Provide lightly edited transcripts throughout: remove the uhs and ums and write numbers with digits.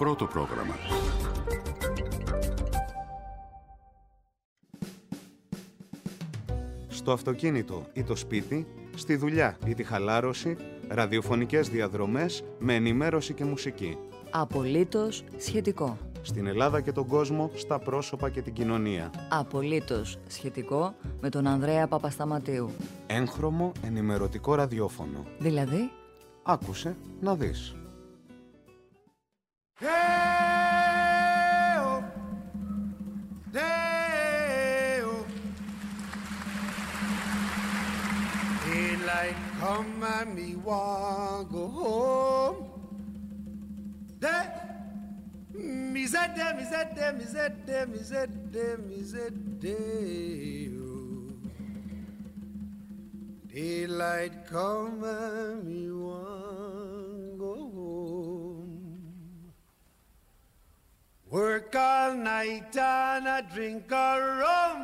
πρώτο πρόγραμμα. Στο αυτοκίνητο ή το σπίτι, στη δουλειά ή τη χαλάρωση, ραδιοφωνικές διαδρομές με ενημέρωση και μουσική. Απολύτως σχετικό. Στην Ελλάδα και τον κόσμο, στα πρόσωπα και την κοινωνία. Απολύτως σχετικό με τον Ανδρέα Παπασταματίου. Έγχρωμο ενημερωτικό ραδιόφωνο. Δηλαδή, άκουσε να δεις. Daylight come and me want go home. Me said them, me said them, me said them, me said them, me said them. Daylight come and me want go home. Work all night and I drink a rum.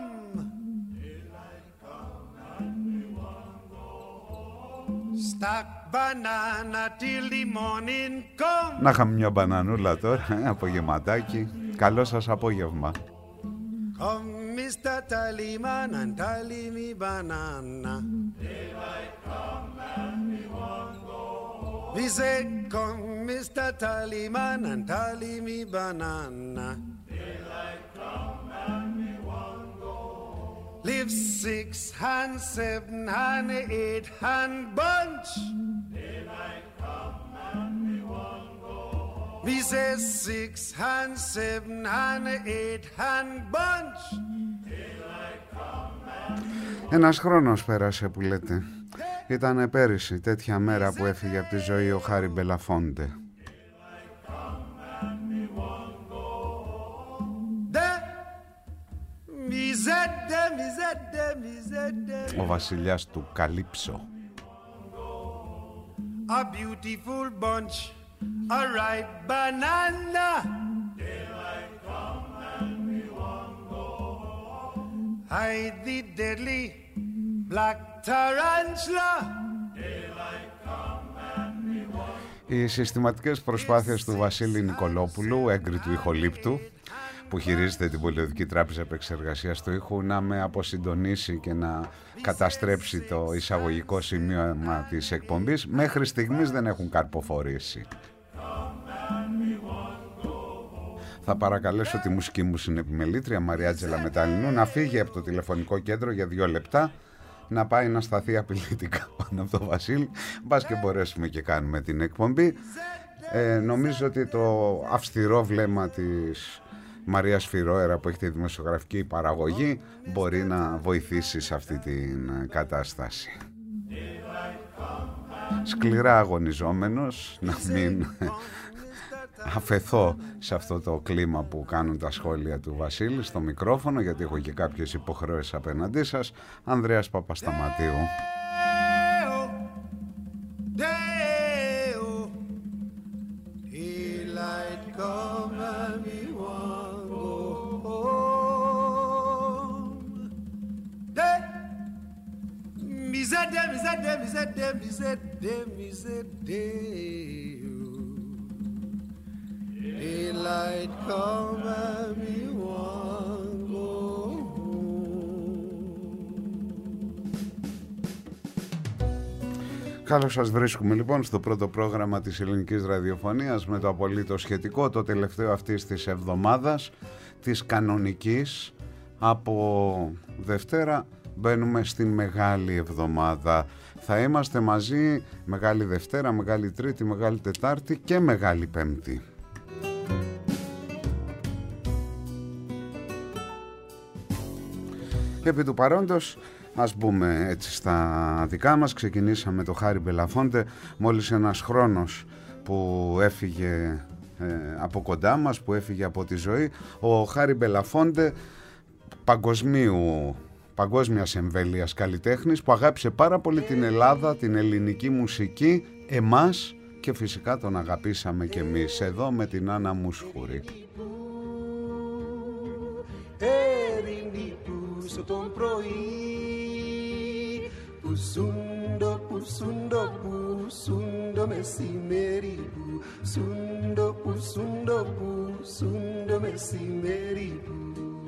Stack banana till the morning come. Να είχαμε μια μπανανούλα τώρα, απογευματάκι. Καλό σας απόγευμα. Come Mr. Tallyman and tally me banana. Daylight come and we want go home. We say come Mr. Tallyman and tally me banana. Daylight come and we want go home. Live 6 and 7 and 8 and bunch. Daylight come and we want go home. We say 6 and 7 and 8 and bunch. Daylight come and we want. Ένας χρόνος πέρασε που λέτε. Ήτανε πέρυσι τέτοια μέρα που έφυγε από τη ζωή ο Χάρι Μπελαφόντε. Ο βασιλιάς του Καλύψο. A beautiful bunch, a ripe banana. Daylight come and we want go home. Hide the deadly black tarantula. Daylight come and we want. Οι συστηματικές προσπάθειες του Βασίλη Νικολόπουλου, έγκριτου ηχολήπτου, που χειρίζεται την Πολιοδική Τράπεζα Επεξεργασίας του Ήχου, να με αποσυντονίσει και να καταστρέψει το εισαγωγικό σημείωμα της εκπομπής, μέχρι στιγμής δεν έχουν καρποφορήσει. Θα παρακαλέσω τη μουσική μου συνεπιμελήτρια Μαριάτζελα Μεταλλινού να φύγει από το τηλεφωνικό κέντρο για 2 λεπτά, να πάει να σταθεί απειλητικά πάνω από το Βασίλη, μπας και μπορέσουμε και κάνουμε την εκπομπή. Νομίζω ότι το αυστηρό βλέμμα της Μαρίας Φιρόερα που έχει τη δημοσιογραφική παραγωγή μπορεί να βοηθήσει σε αυτή την κατάσταση. Σκληρά αγωνιζόμενος να μην αφεθώ σε αυτό το κλίμα που κάνουν τα σχόλια του Βασίλη στο μικρόφωνο, γιατί έχω και κάποιες υποχρεώσεις απέναντί σας. Ανδρέας Παπασταματίου. Daylight come and we want go home. Καλώς σας βρίσκουμε λοιπόν στο πρώτο πρόγραμμα της ελληνικής ραδιοφωνίας με το απολύτως σχετικό, το τελευταίο αυτής της εβδομάδας, της κανονικής. Από Δευτέρα μπαίνουμε στην Μεγάλη Εβδομάδα. Θα είμαστε μαζί Μεγάλη Δευτέρα, Μεγάλη Τρίτη, Μεγάλη Τετάρτη και Μεγάλη Πέμπτη. Επί του παρόντος, ας μπούμε έτσι στα δικά μας. Ξεκινήσαμε το Χάρι Μπελαφόντε, μόλις ένας χρόνος που έφυγε από κοντά μας, που έφυγε από τη ζωή. Ο Χάρι Μπελαφόντε, παγκόσμιας εμβέλειας καλλιτέχνης, που αγάπησε πάρα πολύ την Ελλάδα, την ελληνική μουσική, εμάς, και φυσικά τον αγαπήσαμε κι εμείς εδώ με την Άννα Μουσχουρή. Τον πρωί πουσούντο, πουσούντο, πουσούντο μεσημέρι, πουσούντο, πουσούντο, που σουν το μεσημέρι που.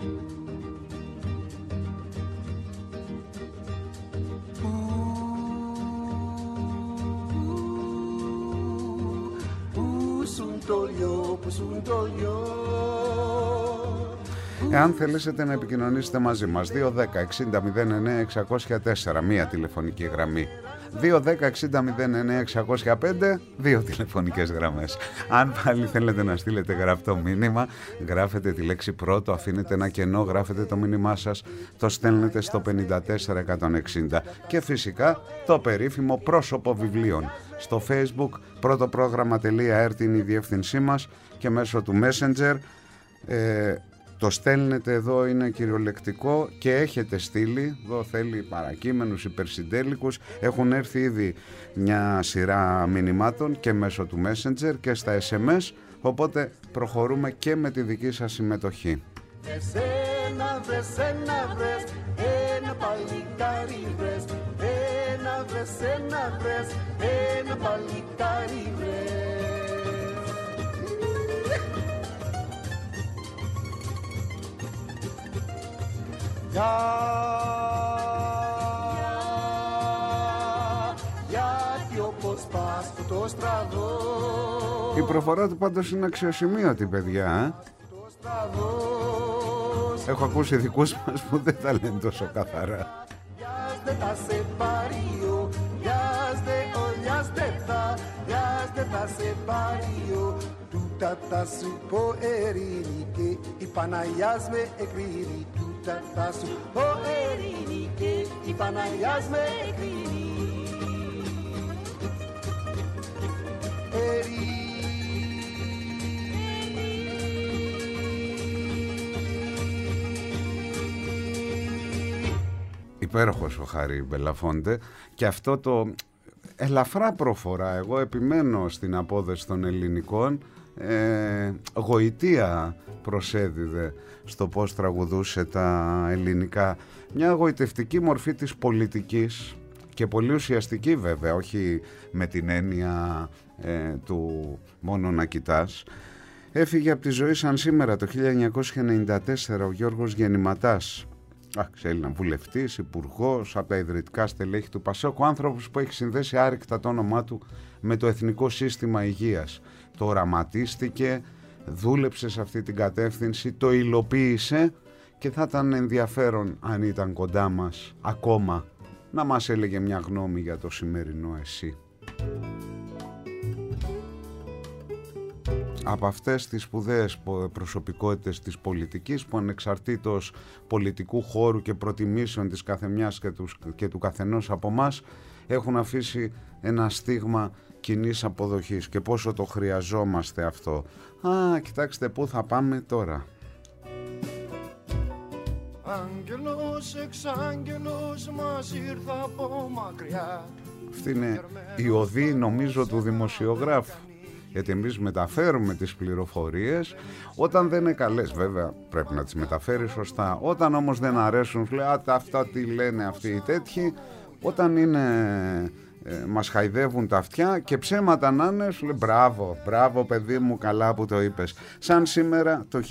Εάν θέλετε να επικοινωνήσετε μαζί μας, 210-60-09-604, μία τηλεφωνική γραμμή. 210-60-09-605, δύο τηλεφωνικές γραμμές. Αν πάλι θέλετε να στείλετε γραπτό μήνυμα, γράφετε τη λέξη πρώτο, αφήνετε ένα κενό, γράφετε το μήνυμά σας, το στέλνετε στο 54160. Και φυσικά το περίφημο πρόσωπο βιβλίων. Στο Facebook, πρωτοπρόγραμμα.rt είναι η διεύθυνσή μας και μέσω του Messenger το στέλνετε, εδώ είναι κυριολεκτικό και έχετε στείλει, εδώ θέλει παρακείμενους, υπερσυντέλικους, έχουν έρθει ήδη μια σειρά μηνυμάτων και μέσω του Messenger και στα SMS, οπότε προχωρούμε και με τη δική σας συμμετοχή. Εσένα βρες, ένα παλικάρι βρες, ένα παλικάρι βρες. Γιατί όπως πας που το στραβώ. Η προφορά του πάντως είναι αξιοσημείωτη, παιδιά. Έχω ακούσει δικούς μας που δεν τα λένε τόσο καθαρά. Γιάζde τα σε παρίο, γιάζde τα σε παρίο. Τούτα τα σου πω ερήνικε, η Παναγιάς με εκρίνει. Τούτα τα σου πω ερήνικε, η Παναγιάς με εκρίνει. Υπέροχος ο Χάρη Μπελαφόντε και αυτό το ελαφρά προφορά, εγώ επιμένω στην απόδοση των ελληνικών, γοητεία προσέδιδε στο πως τραγουδούσε τα ελληνικά, μια γοητευτική μορφή της πολιτικής και πολύ ουσιαστική βέβαια, όχι με την έννοια του μόνο να κοιτάς. Έφυγε από τη ζωή σαν σήμερα το 1994 ο Γιώργος Γεννηματάς, Έλληνα βουλευτής, υπουργός, από τα ιδρυτικά στελέχη του ΠΑΣΟΚ, ο άνθρωπος που έχει συνδέσει άρρηκτα το όνομά του με το Εθνικό Σύστημα Υγείας. Το οραματίστηκε, δούλεψε σε αυτή την κατεύθυνση, το υλοποίησε και θα ήταν ενδιαφέρον αν ήταν κοντά μας ακόμα να μας έλεγε μια γνώμη για το σημερινό εσύ. Από αυτές τις σπουδαίες προσωπικότητες της πολιτικής που ανεξαρτήτως πολιτικού χώρου και προτιμήσεων της καθεμιάς και του καθενός από μας έχουν αφήσει ένα στίγμα κοινής αποδοχής και πόσο το χρειαζόμαστε αυτό. Κοιτάξτε πού θα πάμε τώρα. Άγγελος, εξάγγελος μας ήρθα από μακριά. Αυτή είναι η οδή νομίζω του δημοσιογράφου. Γιατί εμείς μεταφέρουμε τις πληροφορίες, όταν δεν είναι καλές βέβαια πρέπει να τις μεταφέρει σωστά, όταν όμως δεν αρέσουν λέει αυτά τι λένε αυτοί οι τέτοιοι, όταν είναι μας χαϊδεύουν τα αυτιά και ψέματα να είναι, σου λέει μπράβο παιδί μου, καλά που το είπες. Σαν σήμερα το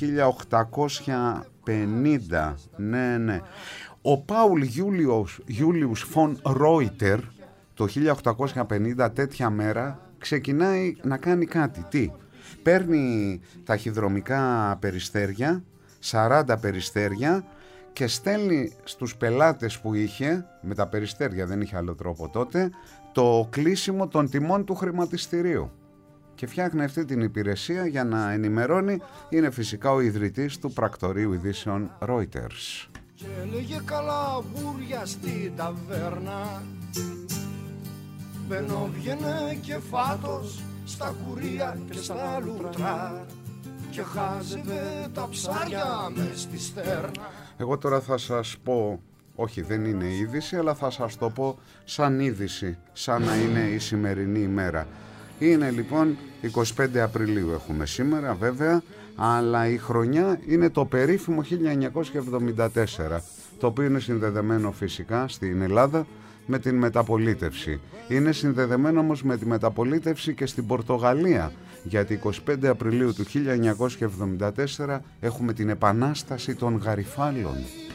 1850, ναι, ο Πάουλ Γιούλιους φον Ρόιτερ το 1850 τέτοια μέρα ξεκινάει να κάνει κάτι. Τι? Παίρνει ταχυδρομικά περιστέρια, 40 περιστέρια και στέλνει στους πελάτες που είχε, με τα περιστέρια δεν είχε άλλο τρόπο τότε, το κλείσιμο των τιμών του χρηματιστηρίου. Και φτιάχνει αυτή την υπηρεσία για να ενημερώνει, είναι φυσικά ο ιδρυτής του πρακτορείου ειδήσεων Reuters. Και έλεγε καλά μπούρια στην ταβέρνα, μπαίνω βγαίνε και φάτος στα κουρία και στα λουτρά και χάζευε τα ψάρια μες στη στέρνα. Εγώ τώρα θα σας πω, όχι δεν είναι είδηση, αλλά θα σας το πω σαν είδηση, σαν να είναι η σημερινή ημέρα. Είναι λοιπόν 25 Απριλίου έχουμε σήμερα βέβαια, αλλά η χρονιά είναι το περίφημο 1974, το οποίο είναι συνδεδεμένο φυσικά στην Ελλάδα με την μεταπολίτευση. Είναι συνδεδεμένο όμως με τη μεταπολίτευση και στην Πορτογαλία, γιατί 25 Απριλίου του 1974 έχουμε την Επανάσταση των Γαριφάλων.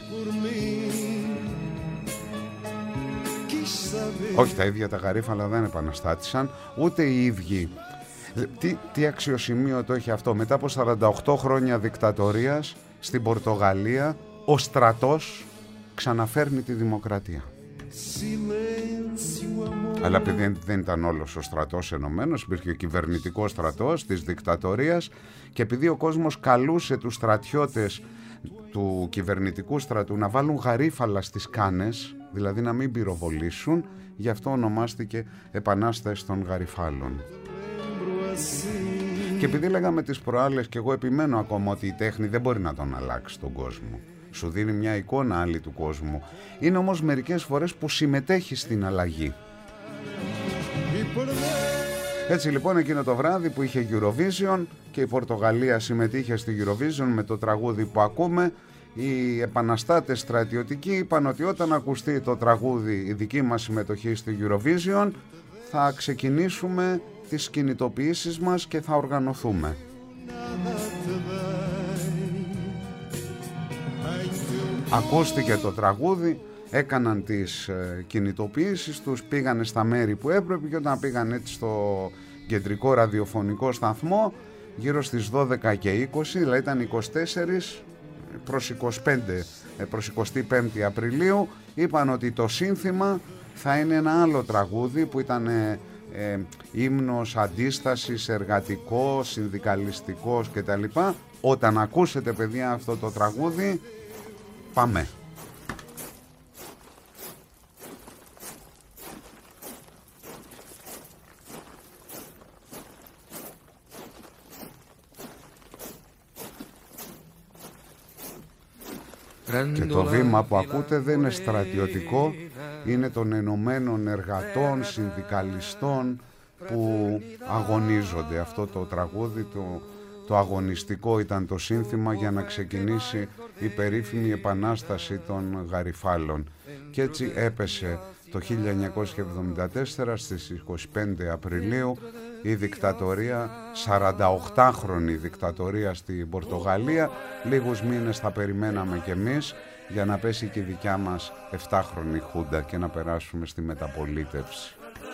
Όχι, τα ίδια τα Γαρίφαλα δεν επαναστάτησαν, ούτε οι ίδιοι. Τι αξιοσημείωτο έχει αυτό? Μετά από 48 χρόνια δικτατορίας στην Πορτογαλία, ο στρατός ξαναφέρνει τη δημοκρατία. Αλλά επειδή δεν ήταν όλος ο στρατός ενωμένος, υπήρχε ο κυβερνητικός στρατός της δικτατορίας, και επειδή ο κόσμος καλούσε τους στρατιώτες του κυβερνητικού στρατού να βάλουν γαρίφαλα στις κάνες, δηλαδή να μην πυροβολήσουν, γι' αυτό ονομάστηκε Επανάσταση των Γαριφάλων. Και επειδή λέγαμε τις προάλλες, και εγώ επιμένω ακόμα ότι η τέχνη δεν μπορεί να τον αλλάξει τον κόσμο, σου δίνει μια εικόνα άλλη του κόσμου, είναι όμως μερικές φορές που συμμετέχει στην αλλαγή. Έτσι λοιπόν, εκείνο το βράδυ που είχε Eurovision και η Πορτογαλία συμμετείχε στη Eurovision με το τραγούδι που ακούμε, οι επαναστάτες στρατιωτικοί είπαν ότι όταν ακουστεί το τραγούδι, η δική μας συμμετοχή στη Eurovision, θα ξεκινήσουμε τις κινητοποιήσεις μας και θα οργανωθούμε. Ακούστηκε το τραγούδι, έκαναν τις κινητοποιήσεις τους, πήγανε στα μέρη που έπρεπε, και όταν πήγαν έτσι στο κεντρικό ραδιοφωνικό σταθμό, γύρω στις 12 και 20, δηλαδή ήταν 24 προς 25, προς 25 Απριλίου, είπαν ότι το σύνθημα θα είναι ένα άλλο τραγούδι που ήταν ύμνος αντίστασης, εργατικός, συνδικαλιστικός κτλ. Όταν ακούσετε, παιδιά, αυτό το τραγούδι, πάμε. Και το βήμα που ακούτε δεν είναι στρατιωτικό, είναι των ενωμένων εργατών, συνδικαλιστών που αγωνίζονται. Αυτό το τραγούδι, το αγωνιστικό ήταν το σύνθημα για να ξεκινήσει η περίφημη Επανάσταση των Γαριφάλων. Και έτσι έπεσε το 1974 στις 25 Απριλίου η δικτατορία, 48χρονη δικτατορία στην Πορτογαλία. Λίγους μήνες θα περιμέναμε κι εμείς για να πέσει και η δικιά μας 7χρονη χούντα και να περάσουμε στη μεταπολίτευση.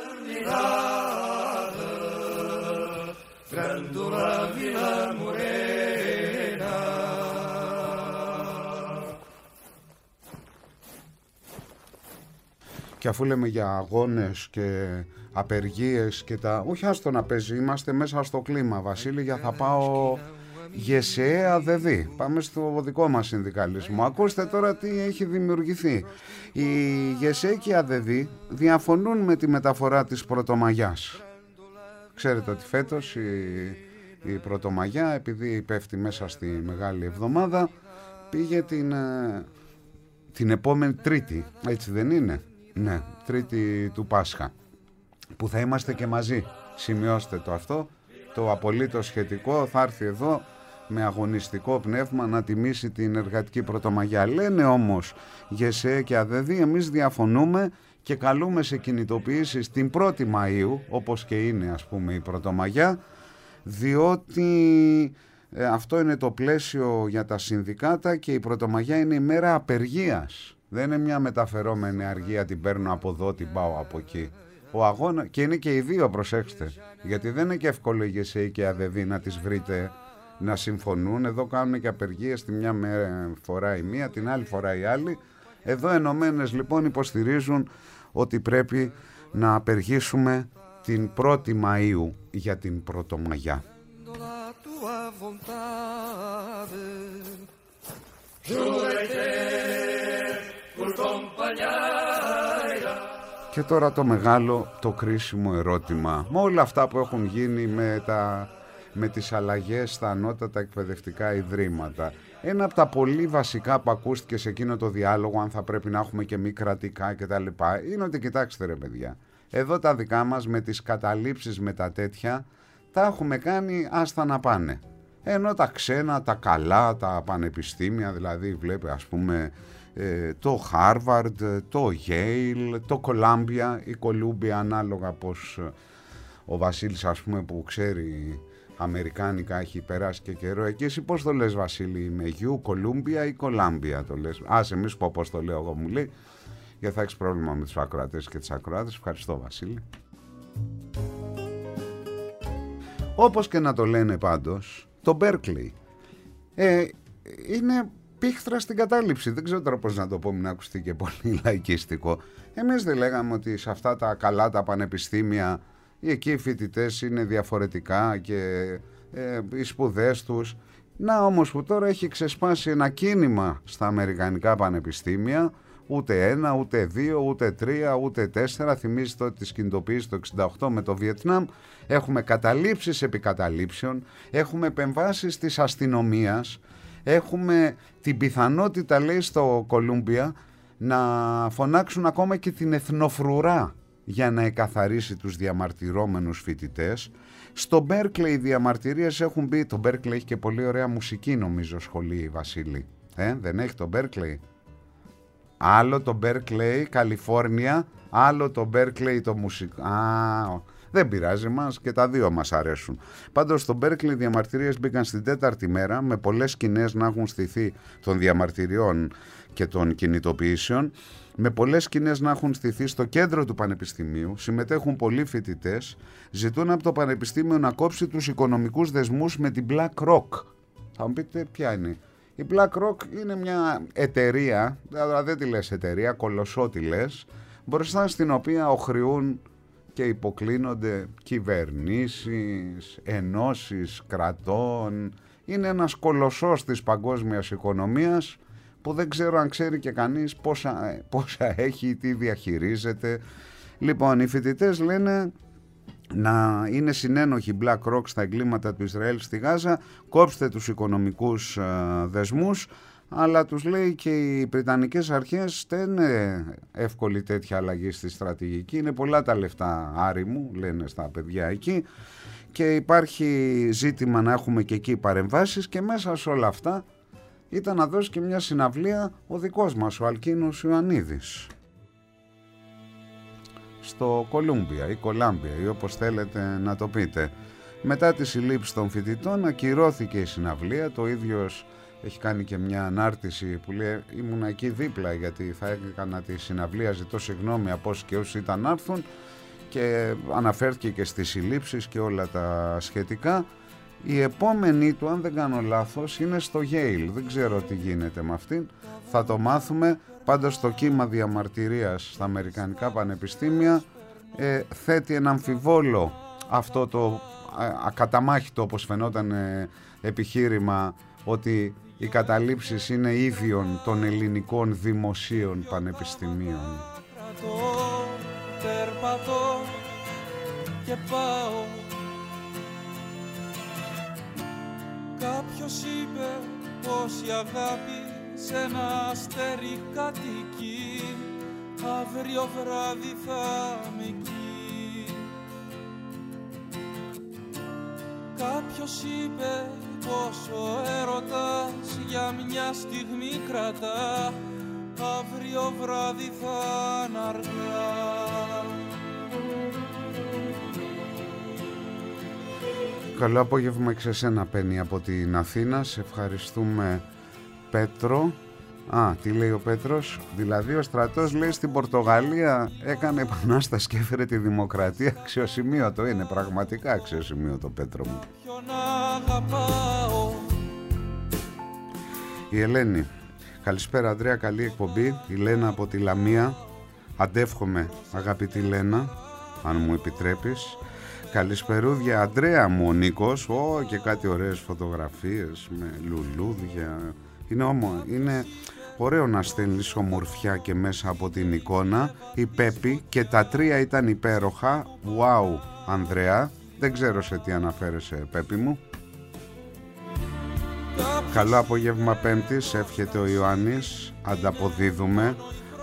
Και αφού λέμε για αγώνες και απεργίες και τα... Όχι, άστο να παίζει, είμαστε μέσα στο κλίμα, Βασίλη, για θα πάω ΓΕΣΕ ΑΔΔ. Πάμε στο δικό μας συνδικαλισμό. Ακούστε τώρα τι έχει δημιουργηθεί. Οι ΓΕΣΕ και οι ΑΔΔ διαφωνούν με τη μεταφορά της Πρωτομαγιάς. Ξέρετε ότι φέτος η Πρωτομαγιά, επειδή πέφτει μέσα στη Μεγάλη Εβδομάδα, πήγε την επόμενη Τρίτη, έτσι δεν είναι? Ναι, Τρίτη του Πάσχα, που θα είμαστε και μαζί. Σημειώστε το αυτό, το απολύτως σχετικό, θα έρθει εδώ με αγωνιστικό πνεύμα να τιμήσει την εργατική Πρωτομαγιά. Λένε όμως ΓΕΣΕ και ΑΔΔ, εμείς διαφωνούμε και καλούμε σε κινητοποιήσεις την 1η Μαΐου, όπως και είναι ας πούμε η Πρωτομαγιά, διότι αυτό είναι το πλαίσιο για τα συνδικάτα και η Πρωτομαγιά είναι η μέρα απεργίας. Δεν είναι μια μεταφερόμενη αργία, την παίρνω από εδώ, την πάω από εκεί. Ο αγώνα, και είναι και οι δύο, προσέξτε, γιατί δεν είναι και εύκολο οι ΓΕΣΕ και ΑΔΔ να τις βρείτε να συμφωνούν. Εδώ κάνουν και απεργίες τη μια φορά η μία, την άλλη φορά η άλλη. Εδώ ενωμένες λοιπόν υποστηρίζουν ότι πρέπει να απεργήσουμε την 1η Μαΐου για την Πρωτομαγιά. Και τώρα το μεγάλο, το κρίσιμο ερώτημα, με όλα αυτά που έχουν γίνει με τις αλλαγές στα ανώτατα εκπαιδευτικά ιδρύματα. Ένα από τα πολύ βασικά που ακούστηκε σε εκείνο το διάλογο, αν θα πρέπει να έχουμε και μη κρατικά κτλ., είναι ότι κοιτάξτε ρε παιδιά, εδώ τα δικά μας με τις καταλήψεις με τα τέτοια τα έχουμε κάνει άστα να πάνε. Ενώ τα ξένα, τα καλά, τα πανεπιστήμια, δηλαδή βλέπει ας πούμε το Harvard, το Yale, το Columbia, η Columbia, ανάλογα πως ο Βασίλης, ας πούμε, που ξέρει αμερικάνικα, έχει περάσει και καιρό εκεί. Εσύ πώς το λες, Βασίλη, με U, Columbia ή Columbia το λες? Άσε, μη σου πω πώς το λέω εγώ, μου λέει, γιατί θα έχεις πρόβλημα με τους ακροατές και τις ακροάτες. Ευχαριστώ, Βασίλη. Όπως και να το λένε πάντως, το Berkeley είναι πίχτρα στην κατάληψη. Δεν ξέρω τώρα πώς να το πω, μην ακουστεί και πολύ λαϊκίστικο. Εμείς δεν λέγαμε ότι σε αυτά τα καλά τα πανεπιστήμια εκεί οι φοιτητές είναι διαφορετικά και οι σπουδές τους? Να όμως που τώρα έχει ξεσπάσει ένα κίνημα στα αμερικανικά πανεπιστήμια, ούτε 1, ούτε 2, ούτε 3, ούτε 4. Θυμίζετε ότι τις κινητοποιήσεις το 68 με το Βιετνάμ. Έχουμε καταλήψεις επί καταλήψεων, έχουμε επεμβάσεις της αστυνομίας, έχουμε την πιθανότητα, λέει, στο Κολούμπια να φωνάξουν ακόμα και την εθνοφρουρά για να εκαθαρίσει τους διαμαρτυρόμενους φοιτητές. Στο Berkeley οι διαμαρτυρίες έχουν μπει. Το Berkeley έχει και πολύ ωραία μουσική, νομίζω, σχολή, Βασίλη. Δεν έχει το Berkeley? Άλλο το Berkeley, Καλιφόρνια, άλλο το Berkeley το μουσικό. Δεν πειράζει, μας και τα δύο μας αρέσουν. Πάντως στο Berkeley οι διαμαρτυρίες μπήκαν στην 4η μέρα, με πολλές σκηνές να έχουν στηθεί των διαμαρτυριών και των κινητοποιήσεων, με πολλές σκηνές να έχουν στηθεί στο κέντρο του πανεπιστημίου. Συμμετέχουν πολλοί φοιτητές, ζητούν από το πανεπιστήμιο να κόψει τους οικονομικούς δεσμούς με την BlackRock. Θα μου πείτε ποια είναι? Η BlackRock είναι μια εταιρεία, δηλαδή δεν τη λες εταιρεία, κολοσσό τη λες, μπροστά στην οποία οχρεούν και υποκλίνονται κυβερνήσεις, ενώσεις κρατών. Είναι ένας κολοσσός της παγκόσμιας οικονομίας που δεν ξέρω αν ξέρει και κανείς πόσα έχει, τι διαχειρίζεται. Λοιπόν, οι φοιτητές λένε να είναι συνένοχοι BlackRock στα εγκλήματα του Ισραήλ στη Γάζα, κόψτε τους οικονομικούς δεσμούς, αλλά τους λέει και οι Βρετανικές αρχές δεν είναι εύκολη τέτοια αλλαγή στη στρατηγική, είναι πολλά τα λεφτά, Άρη μου, λένε στα παιδιά εκεί, και υπάρχει ζήτημα να έχουμε και εκεί παρεμβάσεις, και μέσα σε όλα αυτά ήταν να δώσει και μια συναυλία ο δικός μας, ο Αλκίνος Ιωαννίδης, στο Κολούμπια ή Κολάμπια ή όπως θέλετε να το πείτε. Μετά τη συλλήψη των φοιτητών ακυρώθηκε η συναυλία. Το ίδιος έχει κάνει και μια ανάρτηση που λέει ήμουν εκεί δίπλα γιατί θα έκανα τη συναυλία, ζητώ συγγνώμη από όσοι και όσοι ήταν να έρθουν, και αναφέρθηκε και στις συλλήψεις και όλα τα σχετικά. Η επόμενη του, αν δεν κάνω λάθος, είναι στο Yale. Δεν ξέρω τι γίνεται με αυτήν, θα το μάθουμε. Πάντως το κύμα διαμαρτυρίας στα αμερικανικά πανεπιστήμια θέτει ένα αμφιβόλο αυτό το ακαταμάχητο, όπως φαινόταν, επιχείρημα ότι οι καταλήψεις είναι ίδιων των ελληνικών δημοσίων πανεπιστημίων. Περπατώ και πάω. Κάποιος είπε πως η αγάπη σε ένα αστέρι κατοικεί, αύριο βράδυ θα με εκεί. Κάποιος είπε πως ο έρωτας για μια στιγμή κρατά, αύριο βράδυ θα είναι αργά. Καλό απόγευμα και σε σένα, Πέννη, από την Αθήνα. Σε ευχαριστούμε, Πέτρο. Τι λέει ο Πέτρος? Δηλαδή ο στρατός, λέει, στην Πορτογαλία έκανε επανάσταση και έφερε τη δημοκρατία. Αξιοσημείωτο είναι, πραγματικά αξιοσημείωτο, Πέτρο μου. Η Ελένη. Καλησπέρα, Ανδρέα, καλή εκπομπή. Η Λένα από τη Λαμία. Αντεύχομαι, αγαπητή Λένα, αν μου επιτρέπεις. Καλησπερούδια, Ανδρέα μου, ο Νίκος. Και κάτι ωραίες φωτογραφίες με λουλούδια. Είναι ωραίο να στέλνεις ομορφιά και μέσα από την εικόνα. Η Πέπη, και τα τρία ήταν υπέροχα. Wow, Ανδρέα. Δεν ξέρω σε τι αναφέρεσαι, Πέπη μου. Καλό απόγευμα Πέμπτης, εύχεται ο Ιωάννης. Ανταποδίδουμε.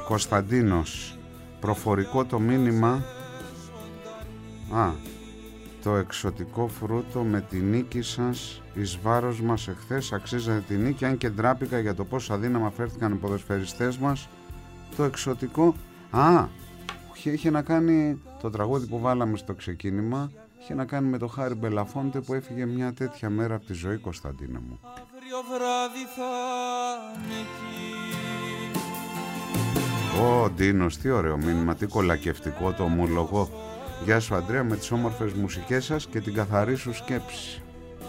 Κωνσταντίνος, προφορικό το μήνυμα. Το εξωτικό φρούτο με τη νίκη σας εις βάρος μας εχθές αξίζατε τη νίκη, αν και ντράπηκα για το πόσο αδύναμα φέρθηκαν οι ποδοσφαιριστές μας. Το εξωτικό... είχε να κάνει το τραγούδι που βάλαμε στο ξεκίνημα, είχε να κάνει με το Χάρη Μπελαφόντε που έφυγε μια τέτοια μέρα από τη ζωή, Κωνσταντίνα μου. Αύριο βράδυ θα είναι εκεί. Ω, Ντίνος, τι ωραίο μήνυμα, τι κολακευτικό, το ομολογώ. Γεια σου Αντρέα, με τις όμορφες μουσικές σας και την καθαρή σου σκέψη.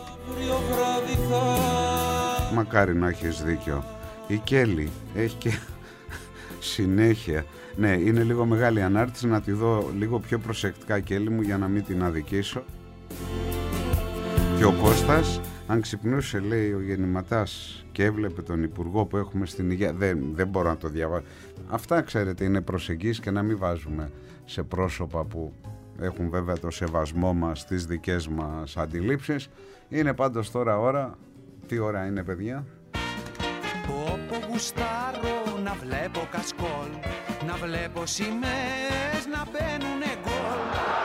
Μακάρι να έχεις δίκιο. Η Κέλλη έχει και συνέχεια. Ναι, είναι λίγο μεγάλη ανάρτηση, να τη δω λίγο πιο προσεκτικά, Κέλλη μου, για να μην την αδικήσω. Και ο Κώστας, αν ξυπνούσε, λέει, ο γεννηματάς και έβλεπε τον υπουργό που έχουμε στην υγεία, δεν μπορώ να το διαβάσω. Αυτά, ξέρετε, είναι προσεγγίσεις και να μην βάζουμε σε πρόσωπα που έχουν βέβαια το σεβασμό μας στις δικές μας αντιλήψεις. Είναι πάντως τώρα ώρα. Τι ώρα είναι, παιδιά? Όπου γουστάρω να βλέπω κασκόλ, να βλέπω σημαίες να μπαίνουνε γκολ.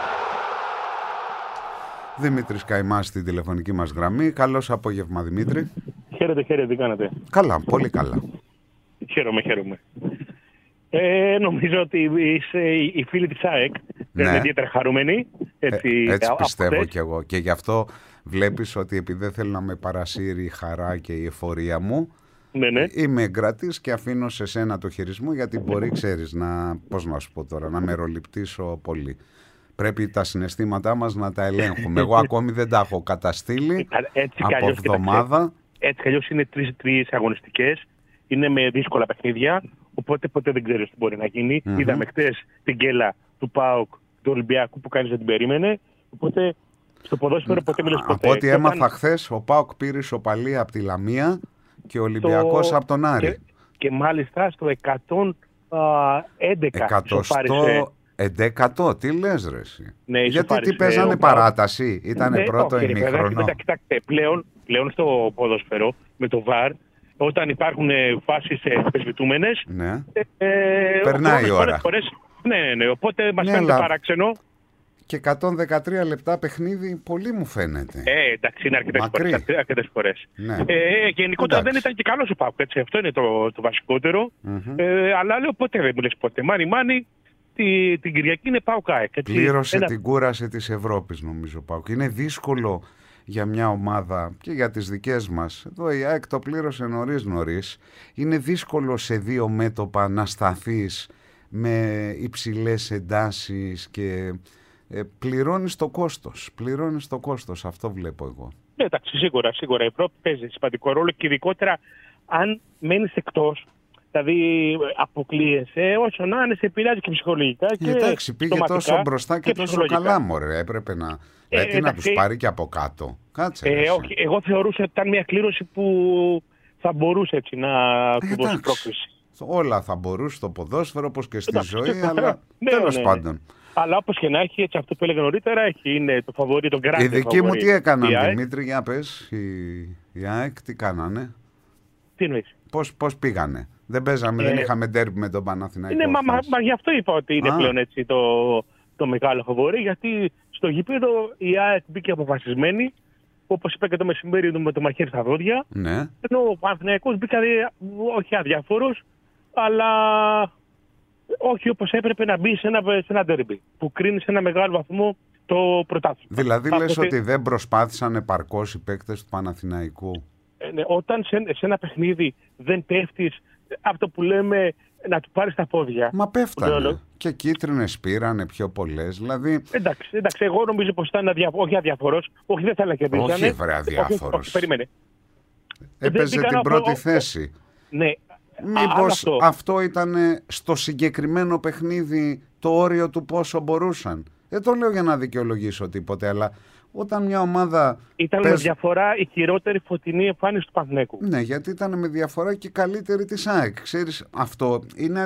Δημήτρης Καϊμάς στην τηλεφωνική μας γραμμή. Καλώς απόγευμα, Δημήτρη. Χαίρετε, τι κάνετε? Καλά, πολύ καλά. Χαίρομαι. Νομίζω ότι είσαι η φίλη της ΑΕΚ. Ναι. Είναι ιδιαίτερα χαρούμενη. Έτσι πιστεύω κι εγώ. Και γι' αυτό βλέπεις ότι επειδή δεν θέλω να με παρασύρει η χαρά και η εφορία μου, ναι. Είμαι εγκρατής και αφήνω σε σένα το χειρισμό, γιατί μπορεί, ξέρεις, πώς να σου πω τώρα, να μεροληπτήσω πολύ. Πρέπει τα συναισθήματά μας να τα ελέγχουμε. Εγώ ακόμη δεν τα έχω καταστήλει από εβδομάδα. Έτσι κι αλλιώς είναι τρεις αγωνιστικές. Είναι με δύσκολα παιχνίδια. Οπότε ποτέ δεν ξέρεις τι μπορεί να γίνει. Είδαμε χτες την γκέλα του ΠΑΟΚ, του Ολυμπιακού, που κανείς δεν την περίμενε. Οπότε στο ποδόσφαιρο ποτέ μιλες ποτέ. Από ό,τι έμαθα χθες, ο ΠΑΟΚ πήρε ισοπαλία από τη Λαμία και ο Ολυμπιακός από τον Άρη. Και μάλιστα στο 111. 11, τι λες ρε εσύ? Ναι, γιατί τι παίζανε παράταση? Ήτανε πρώτο ημίχρονο. Κοιτάξτε, πλέον στο ποδόσφαιρο με το VAR, όταν υπάρχουν φάσεις αμφισβητούμενες, ναι. Περνάει η ώρα. Ναι, οπότε μας φαίνεται παράξενο. Και 113 λεπτά παιχνίδι, πολύ μου φαίνεται. Εντάξει, είναι αρκετές φορές. Ναι. Γενικότερα δεν ήταν και καλός ο ΠΑΟΚ, έτσι, αυτό είναι το βασικότερο. Αλλά λέω ποτέ δεν μου λες ποτέ. Μάνι, την Κυριακή είναι ΠΑΟΚ ΑΕΚ. Πλήρωσε την κούραση της Ευρώπης, νομίζω, ΠΑΟΚ. Είναι δύσκολο για μια ομάδα και για τις δικές μας. Εδώ η ΑΕΚ το πλήρωσε νωρίς. Είναι δύσκολο σε δύο μέτωπα να σταθείς με υψηλές εντάσεις και πληρώνεις το κόστος. Αυτό βλέπω εγώ. Εντάξει, σίγουρα. Η Ευρώπη παίζει σημαντικό ρόλο και ειδικότερα αν μένεις εκτός. Δηλαδή αποκλείεσαι, όσο να είναι, σε επηρεάζει και ψυχολογικά. Εντάξει, πήγε τόσο μπροστά και τόσο καλά, μωρέ. Έπρεπε να. Γιατί να τους πάρει και από κάτω. Κάτσε. Όχι, εγώ θεωρούσα ότι ήταν μια κλήρωση που θα μπορούσε έτσι να του δώσει πρόκληση. Όλα θα μπορούσε στο ποδόσφαιρο, όπως και στη ζωή, αλλά τέλος πάντων. Αλλά όπως και να έχει, έτσι, αυτό που έλεγα νωρίτερα, είναι το φαβορί, το γκράντε. Οι δικοί μου τι έκαναν, Δημήτρη, για πες, η ΑΕΚ τι κάνανε? Τι εννοείς? Πώς πήγανε? Δεν παίζαμε, δεν είχαμε ντέρμπι με τον Παναθηναϊκό. Ναι, μα γι' αυτό είπα ότι είναι πλέον έτσι το μεγάλο φαβορί, γιατί στο γήπεδο η ΑΕΚ μπήκε αποφασισμένη, όπως είπα και το μεσημέρι με το μαχαίρι στα δόντια. Ναι. Ενώ ο Παναθηναϊκός μπήκε όχι αδιάφορος, αλλά όχι όπως έπρεπε να μπει σε ένα ντέρμπι, που κρίνει σε ένα μεγάλο βαθμό το πρωτάθλημα. Δηλαδή λες ότι δεν προσπάθησαν επαρκώς οι παίκτες του Παναθηναϊκού? Ναι, όταν σε ένα παιχνίδι δεν πέφτεις, αυτό που λέμε, να του πάρεις τα πόδια. Μα πέφτανε. Και κίτρινες πήρανε πιο πολλές. Δηλαδή... Εντάξει, εγώ νομίζω πως ήταν όχι αδιαφορός. Όχι, δεν θα έλεγα και όχι, βρε, αδιάφορος. Περίμενε. Έπαιζε την πρώτη θέση. Ναι. Μήπως αυτό ήταν στο συγκεκριμένο παιχνίδι το όριο του πόσο μπορούσαν? Δεν το λέω για να δικαιολογήσω τίποτε, αλλά όταν μια ομάδα... Ήταν με διαφορά η χειρότερη φωτεινή εμφάνιση του Παναθηναϊκού. Ναι, γιατί ήταν με διαφορά και καλύτερη της ΑΕΚ. Ξέρεις, αυτό είναι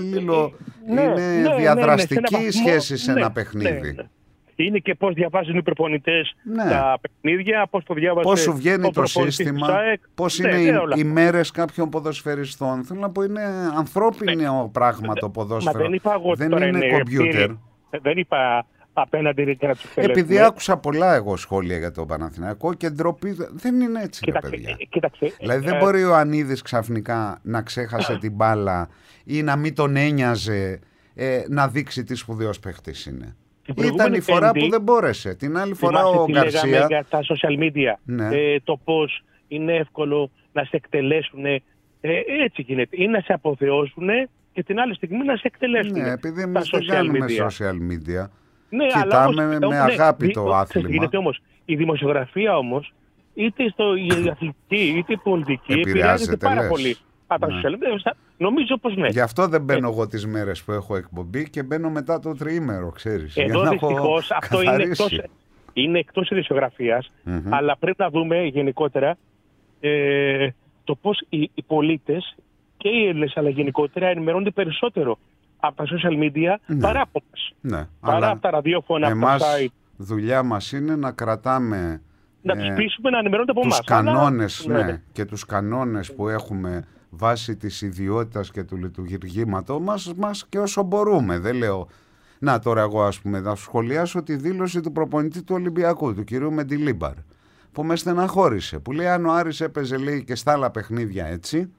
διαδραστική σχέση σε ένα παιχνίδι. Ναι. Είναι και πώς διαβάζουν οι προπονητές τα παιχνίδια, πώς το διάβαζε. Πώς σου βγαίνει το σύστημα, πώς είναι οι μέρες κάποιων ποδοσφαιριστών. Θέλω να πω, είναι ανθρώπινο πράγμα το ποδόσφαιρο. Μα δεν είπα εγώ δεν είναι κομπιούτερ. Δεν είπα απέναντι και να τους εκτελέσουμε. Επειδή άκουσα πολλά εγώ σχόλια για τον Παναθηναϊκό και ντροπή, δεν είναι έτσι, Κοίταξε, παιδιά. Κοίταξε, Δηλαδή δεν μπορεί ο Ανίδης ξαφνικά να ξέχασε την μπάλα ή να μην τον ένοιαζε να δείξει τι σπουδαίος παίχτης είναι. Ήταν η φορά που δεν μπόρεσε. Την άλλη φορά ο Γκαρσία. Λέγαμε για τα social media. Ναι. Το πώς είναι εύκολο να σε εκτελέσουν. Έτσι γίνεται. Ή να σε αποθεώσουν και την άλλη στιγμή να σε εκτελέσουν. Ναι, επειδή εμείς δεν κάνουμε social media. Ναι, κοιτάμε όμως, με αγάπη το άθλημα. Γίνεται όμως. Η δημοσιογραφία όμως, είτε η αθλητική είτε η πολιτική, επηρεάζεται πάρα πολύ από τα social media. Νομίζω πως ναι. Γι' αυτό δεν μπαίνω εγώ τις μέρες που έχω εκπομπή και μπαίνω μετά το τριήμερο, ξέρεις. Εδώ δυστυχώς αυτό είναι εκτός ειδησιογραφίας, αλλά πρέπει να δούμε γενικότερα το πώς οι πολίτες και οι Έλληνες, αλλά γενικότερα ενημερώνονται περισσότερο από τα social media παρά από μας. Ναι, παρά από τα ραδιόφωνα, από τα site. Δουλειά μας είναι να κρατάμε να τους πείσουμε να ενημερώνονται από τους εμάς. Κανόνες, ναι, και τους κανόνες που έχουμε βάσει της ιδιότητας και του λειτουργήματος μας και όσο μπορούμε. Δεν λέω. Να τώρα εγώ ας πούμε να σχολιάσω τη δήλωση του προπονητή του Ολυμπιακού, του κυρίου Μεντιλίμπαρ, που με στεναχώρησε, που λέει αν ο Άρης έπαιζε λέει και στα άλλα παιχνίδια έτσι,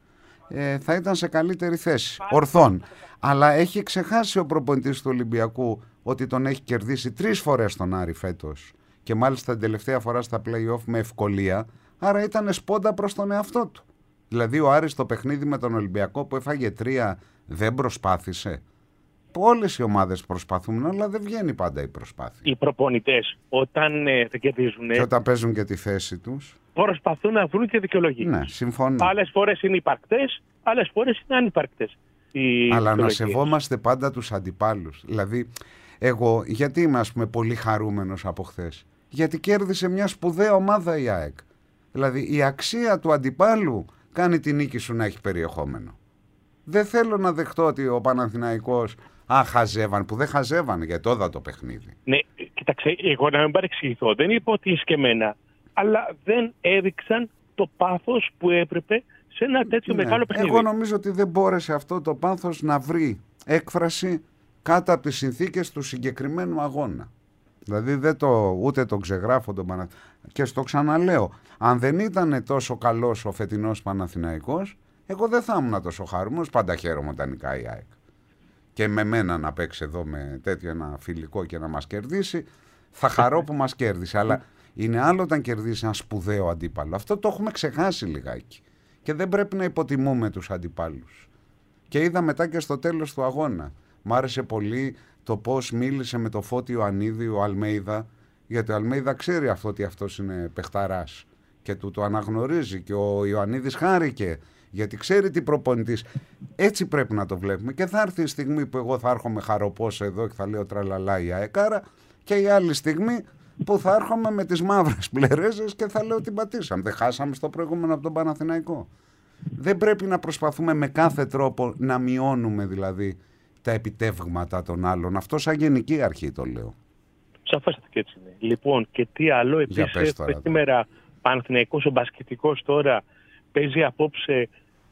θα ήταν σε καλύτερη θέση, ορθών. Αλλά έχει ξεχάσει ο προπονητής του Ολυμπιακού ότι τον έχει κερδίσει 3 φορές τον Άρη φέτος και μάλιστα την τελευταία φορά στα play-off με ευκολία, άρα ήταν σπόντα προς τον εαυτό του. Δηλαδή ο Άρης το παιχνίδι με τον Ολυμπιακό που έφαγε 3 δεν προσπάθησε. Όλες οι ομάδες προσπαθούν, αλλά δεν βγαίνει πάντα η προσπάθεια. Οι προπονητές όταν δεν κερδίζουν και όταν παίζουν και τη θέση τους προσπαθούν να βρουν και δικαιολογίες. Ναι, συμφωνώ. Άλλες φορές είναι υπαρκτές, άλλες φορές είναι ανυπαρκτές. Αλλά να σεβόμαστε πάντα τους αντιπάλους. Δηλαδή εγώ γιατί είμαι ας πούμε πολύ χαρούμενος από χθες? Γιατί κέρδισε μια σπουδαία ομάδα η ΑΕΚ. Δηλαδή η αξία του αντιπάλου κάνει την νίκη σου να έχει περιεχόμενο. Δεν θέλω να δεχτώ ότι ο Παναθηναϊκός χαζεύαν, που δεν χαζεύαν για το παιχνίδι. Ναι, κοίταξε, εγώ να μην παρεξηγηθώ, δεν είπα ότι είσαι και εμένα, αλλά δεν έδειξαν το πάθος που έπρεπε σε ένα τέτοιο μεγάλο παιχνίδι. Εγώ νομίζω ότι δεν μπόρεσε αυτό το πάθος να βρει έκφραση κάτω από τις συνθήκες του συγκεκριμένου αγώνα. Δηλαδή ούτε τον ξεγράφω τον Παναθηναϊκό. Και στο ξαναλέω, αν δεν ήταν τόσο καλός ο φετινός Παναθηναϊκός, εγώ δεν θα ήμουν τόσο χαρούμενος. Πάντα χαίρομαι όταν νικάει η ΑΕΚ. Και με μένα να παίξει εδώ με τέτοιο ένα φιλικό και να μας κερδίσει, θα χαρώ που μας κέρδισε. Αλλά είναι άλλο όταν κερδίσει ένα σπουδαίο αντίπαλο. Αυτό το έχουμε ξεχάσει λιγάκι. Και δεν πρέπει να υποτιμούμε τους αντιπάλους. Και είδα μετά και στο τέλος του αγώνα. Μ' άρεσε πολύ το πώς μίλησε με το Φώτη Ιωαννίδη ο Αλμέιδα, γιατί ο Αλμέιδα ξέρει αυτό ότι αυτός είναι παιχταράς και του το αναγνωρίζει και ο Ιωαννίδης χάρηκε γιατί ξέρει τι προπονητής. Έτσι πρέπει να το βλέπουμε και θα έρθει η στιγμή που εγώ θα έρχομαι χαροπός εδώ και θα λέω τραλαλά η αεκάρα και η άλλη στιγμή που θα έρχομαι με τις μαύρες πλερέζες και θα λέω την πατήσαμε. Δεν χάσαμε στο προηγούμενο από τον Παναθηναϊκό. Δεν πρέπει να προσπαθούμε με κάθε τρόπο να μειώνουμε δηλαδή τα επιτεύγματα των άλλων. Αυτό σαν γενική αρχή το λέω. Σαφέστατα και έτσι είναι. Λοιπόν, και τι άλλο, επίσης σήμερα Παναθηναϊκός ο μπασκετικός τώρα παίζει απόψε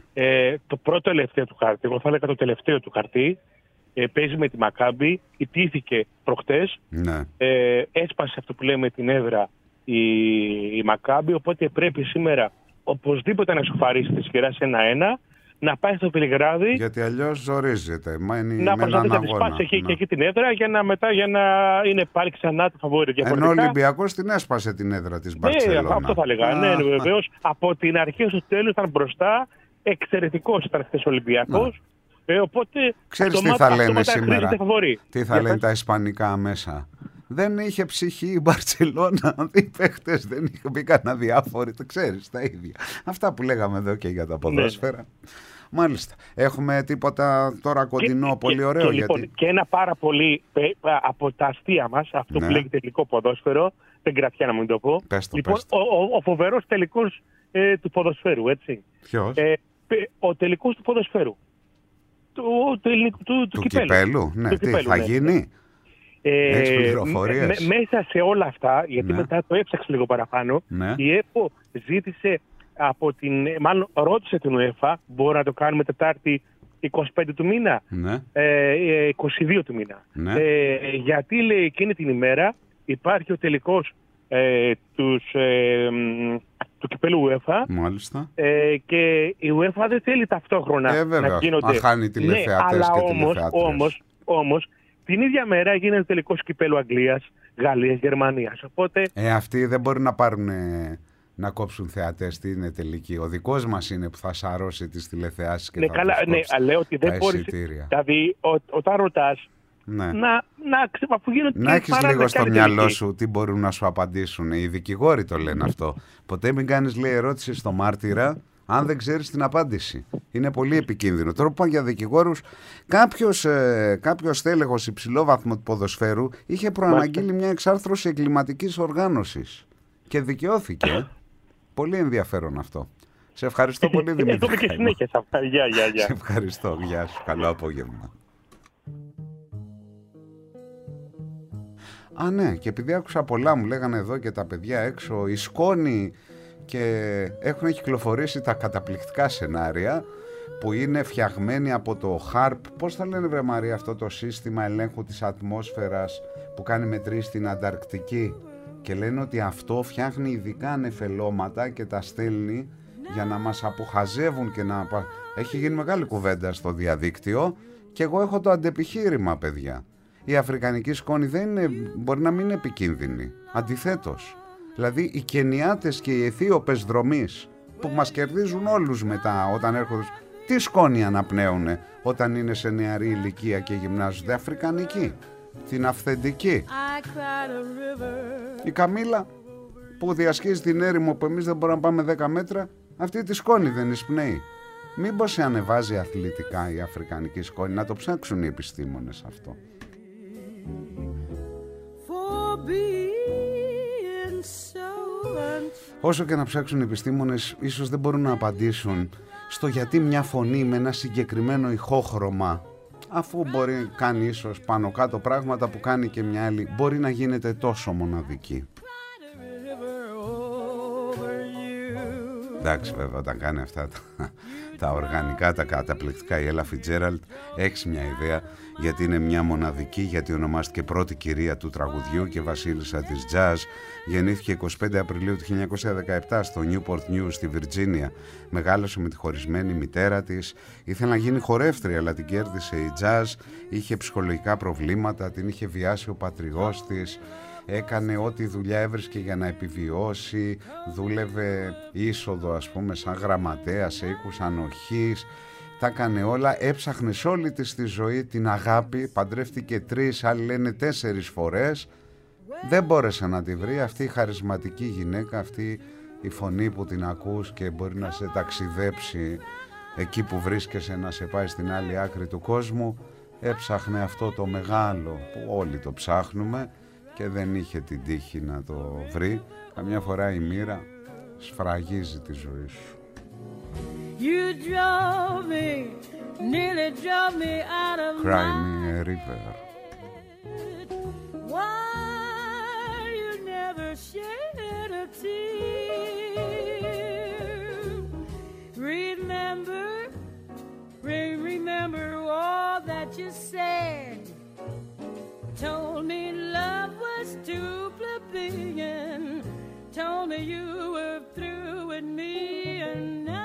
το πρώτο τελευταίο του χαρτί. Εγώ θα έλεγα το τελευταίο του χαρτί. Παίζει με τη Μακάμπι, ιτήθηκε προχτές. Ναι. Έσπασε αυτό που λέμε την έδρα η Μακάμπι, οπότε πρέπει σήμερα οπωσδήποτε να σοφαρίσει τη σειρά σε 1-1, να πάει στο Βελιγράδι. Γιατί αλλιώς ζορίζεται. Να προσπαθεί να τη σπάσει εκεί και εκεί την έδρα για να είναι πάλι ξανά το φαβόρι διαφορετικά. Ενώ ο Ολυμπιακός την έσπασε την έδρα της Μπαρτσελώνα. Ναι, αυτό θα έλεγα. Ναι, βεβαίως. Από την αρχή στο τέλος ήταν μπροστά. Εξαιρετικός ήταν χθες ο Ολυμπιακός. Οπότε ξέρεις τι θα λένε σήμερα? Τι θα λένε τα ισπανικά μέσα? Δεν είχε ψυχή η Μπαρτσελώνα, οι παίχτες δεν μπήκαν αδιάφοροι, το ξέρεις τα ίδια. Αυτά που λέγαμε εδώ και για τα ποδόσφαιρα. Ναι. Μάλιστα. Έχουμε τίποτα τώρα κοντινό, πολύ ωραίο? Λοιπόν, και ένα πάρα πολύ από τα αστεία μας, αυτό που λέγεται τελικό ποδόσφαιρο, δεν κρατιά να μην το πω. Λοιπόν, ο φοβερός τελικός του ποδοσφαίρου, έτσι. Ποιος? Ο τελικός του ποδοσφαίρου. Του κυπέλου. Ναι, τι θα γίνει? Έχεις πληροφορίες? Μέσα σε όλα αυτά, γιατί μετά το έψαξε λίγο παραπάνω, η ΕΠΟ ζήτησε μάλλον ρώτησε την UEFA, μπορεί να το κάνουμε Τετάρτη 25 του μήνα, Ναι. 22 του μήνα. Ναι. Γιατί λέει εκείνη την ημέρα υπάρχει ο τελικός του κυπέλου UEFA. Μάλιστα. Και η UEFA δεν θέλει ταυτόχρονα βέβαια, να γίνονται. αν χάνει τηλεθεατές και τηλεθεατρίες. Όμως, την ίδια μέρα γίνεται τελικός κυπέλου Αγγλίας, Γαλλίας, Γερμανίας. Οπότε... Αυτοί δεν μπορούν να πάρουν να κόψουν θεατές. Τι είναι τελική? Ο δικός μας είναι που θα σαρώσει τις τηλεθεάσεις και θα τους κόψει λέω ότι δεν μπορείς. Δηλαδή, όταν ρωτάς, ναι. να έχεις λίγο στο μυαλό σου τι μπορούν να σου απαντήσουν. Οι δικηγόροι το λένε αυτό. Ποτέ μην κάνεις, λέει, ερώτηση στο μάρτυρα αν δεν ξέρεις την απάντηση. Είναι πολύ επικίνδυνο. Τώρα που είπα για δικηγόρους, κάποιος τέλεχος υψηλόβαθμο του ποδοσφαίρου είχε προαναγγείλει μια εξάρθρωση εγκληματικής οργάνωσης και δικαιώθηκε. Πολύ ενδιαφέρον αυτό. Σε ευχαριστώ πολύ, Δημήτρη. Και συνέχεια. Γεια. Σε ευχαριστώ. Γεια σου. Καλό απόγευμα. Ναι, και επειδή άκουσα πολλά, μου λέγανε εδώ και τα παιδιά έξω, η σκόνη, και έχουν κυκλοφορήσει τα καταπληκτικά σενάρια που είναι φτιαγμένοι από το HARP. Πώς θα λένε, βρε Μαρία, αυτό το σύστημα ελέγχου της ατμόσφαιρας που κάνει μετρήσεις στην Ανταρκτική, και λένε ότι αυτό φτιάχνει ειδικά νεφελώματα και τα στέλνει για να μας αποχαζεύουν και να... Έχει γίνει μεγάλη κουβέντα στο διαδίκτυο και εγώ έχω το αντεπιχείρημα, παιδιά. Η αφρικανική σκόνη μπορεί να μην είναι επικίνδυνη. Αντιθέτως. Δηλαδή οι Κενιάτες και οι Αιθίωπες δρομείς που μας κερδίζουν όλους μετά όταν έρχονται... Τι σκόνη αναπνέουνε όταν είναι σε νεαρή ηλικία και γυμνάζονται? Αφρικανική. Την αυθεντική. Η Καμίλα που διασχίζει την έρημο που εμείς δεν μπορούμε να πάμε 10 μέτρα, αυτή τη σκόνη δεν εισπνέει. Μήπως σε ανεβάζει αθλητικά η αφρικανική σκόνη? Να το ψάξουν οι επιστήμονες αυτό. Όσο και να ψάξουν οι επιστήμονες, ίσως δεν μπορούν να απαντήσουν στο γιατί μια φωνή με ένα συγκεκριμένο ηχόχρωμα, αφού μπορεί κάνει ίσως πάνω κάτω πράγματα που κάνει και μια άλλη, μπορεί να γίνεται τόσο μοναδική. Εντάξει, βέβαια, όταν κάνει αυτά τα οργανικά, τα καταπληκτικά, η Έλα Φιτζέραλντ, έχεις μια ιδέα γιατί είναι μια μοναδική, γιατί ονομάστηκε πρώτη κυρία του τραγουδιού και βασίλισσα της jazz. Γεννήθηκε 25 Απριλίου του 1917 στο Newport News στη Βιρτζίνια. Μεγάλωσε με τη χωρισμένη μητέρα της. Ήθελε να γίνει χορεύτρια, αλλά την κέρδισε η jazz. Είχε ψυχολογικά προβλήματα, την είχε βιάσει ο πατριός της. Έκανε ό,τι δουλειά έβρισκε για να επιβιώσει. Δούλευε είσοδο, ας πούμε, σαν γραμματέα σε οίκους ανοχής. Τα έκανε όλα. Έψαχνε σε όλη της τη ζωή την αγάπη. Παντρεύτηκε 3, άλλοι λένε 4 φορές. Δεν μπόρεσε να τη βρει. Αυτή η χαρισματική γυναίκα, αυτή η φωνή που την ακούς και μπορεί να σε ταξιδέψει εκεί που βρίσκεσαι, να σε πάει στην άλλη άκρη του κόσμου. Έψαχνε αυτό το μεγάλο που όλοι το ψάχνουμε και δεν είχε την τύχη να το βρει. Καμιά φορά η μοίρα σφραγίζει τη ζωή σου. You drove me, nearly drove me out of Cry me a river. Why you never shed a tear? Remember all that you said. Told me love was too plebeian. Told me you were through with me and now.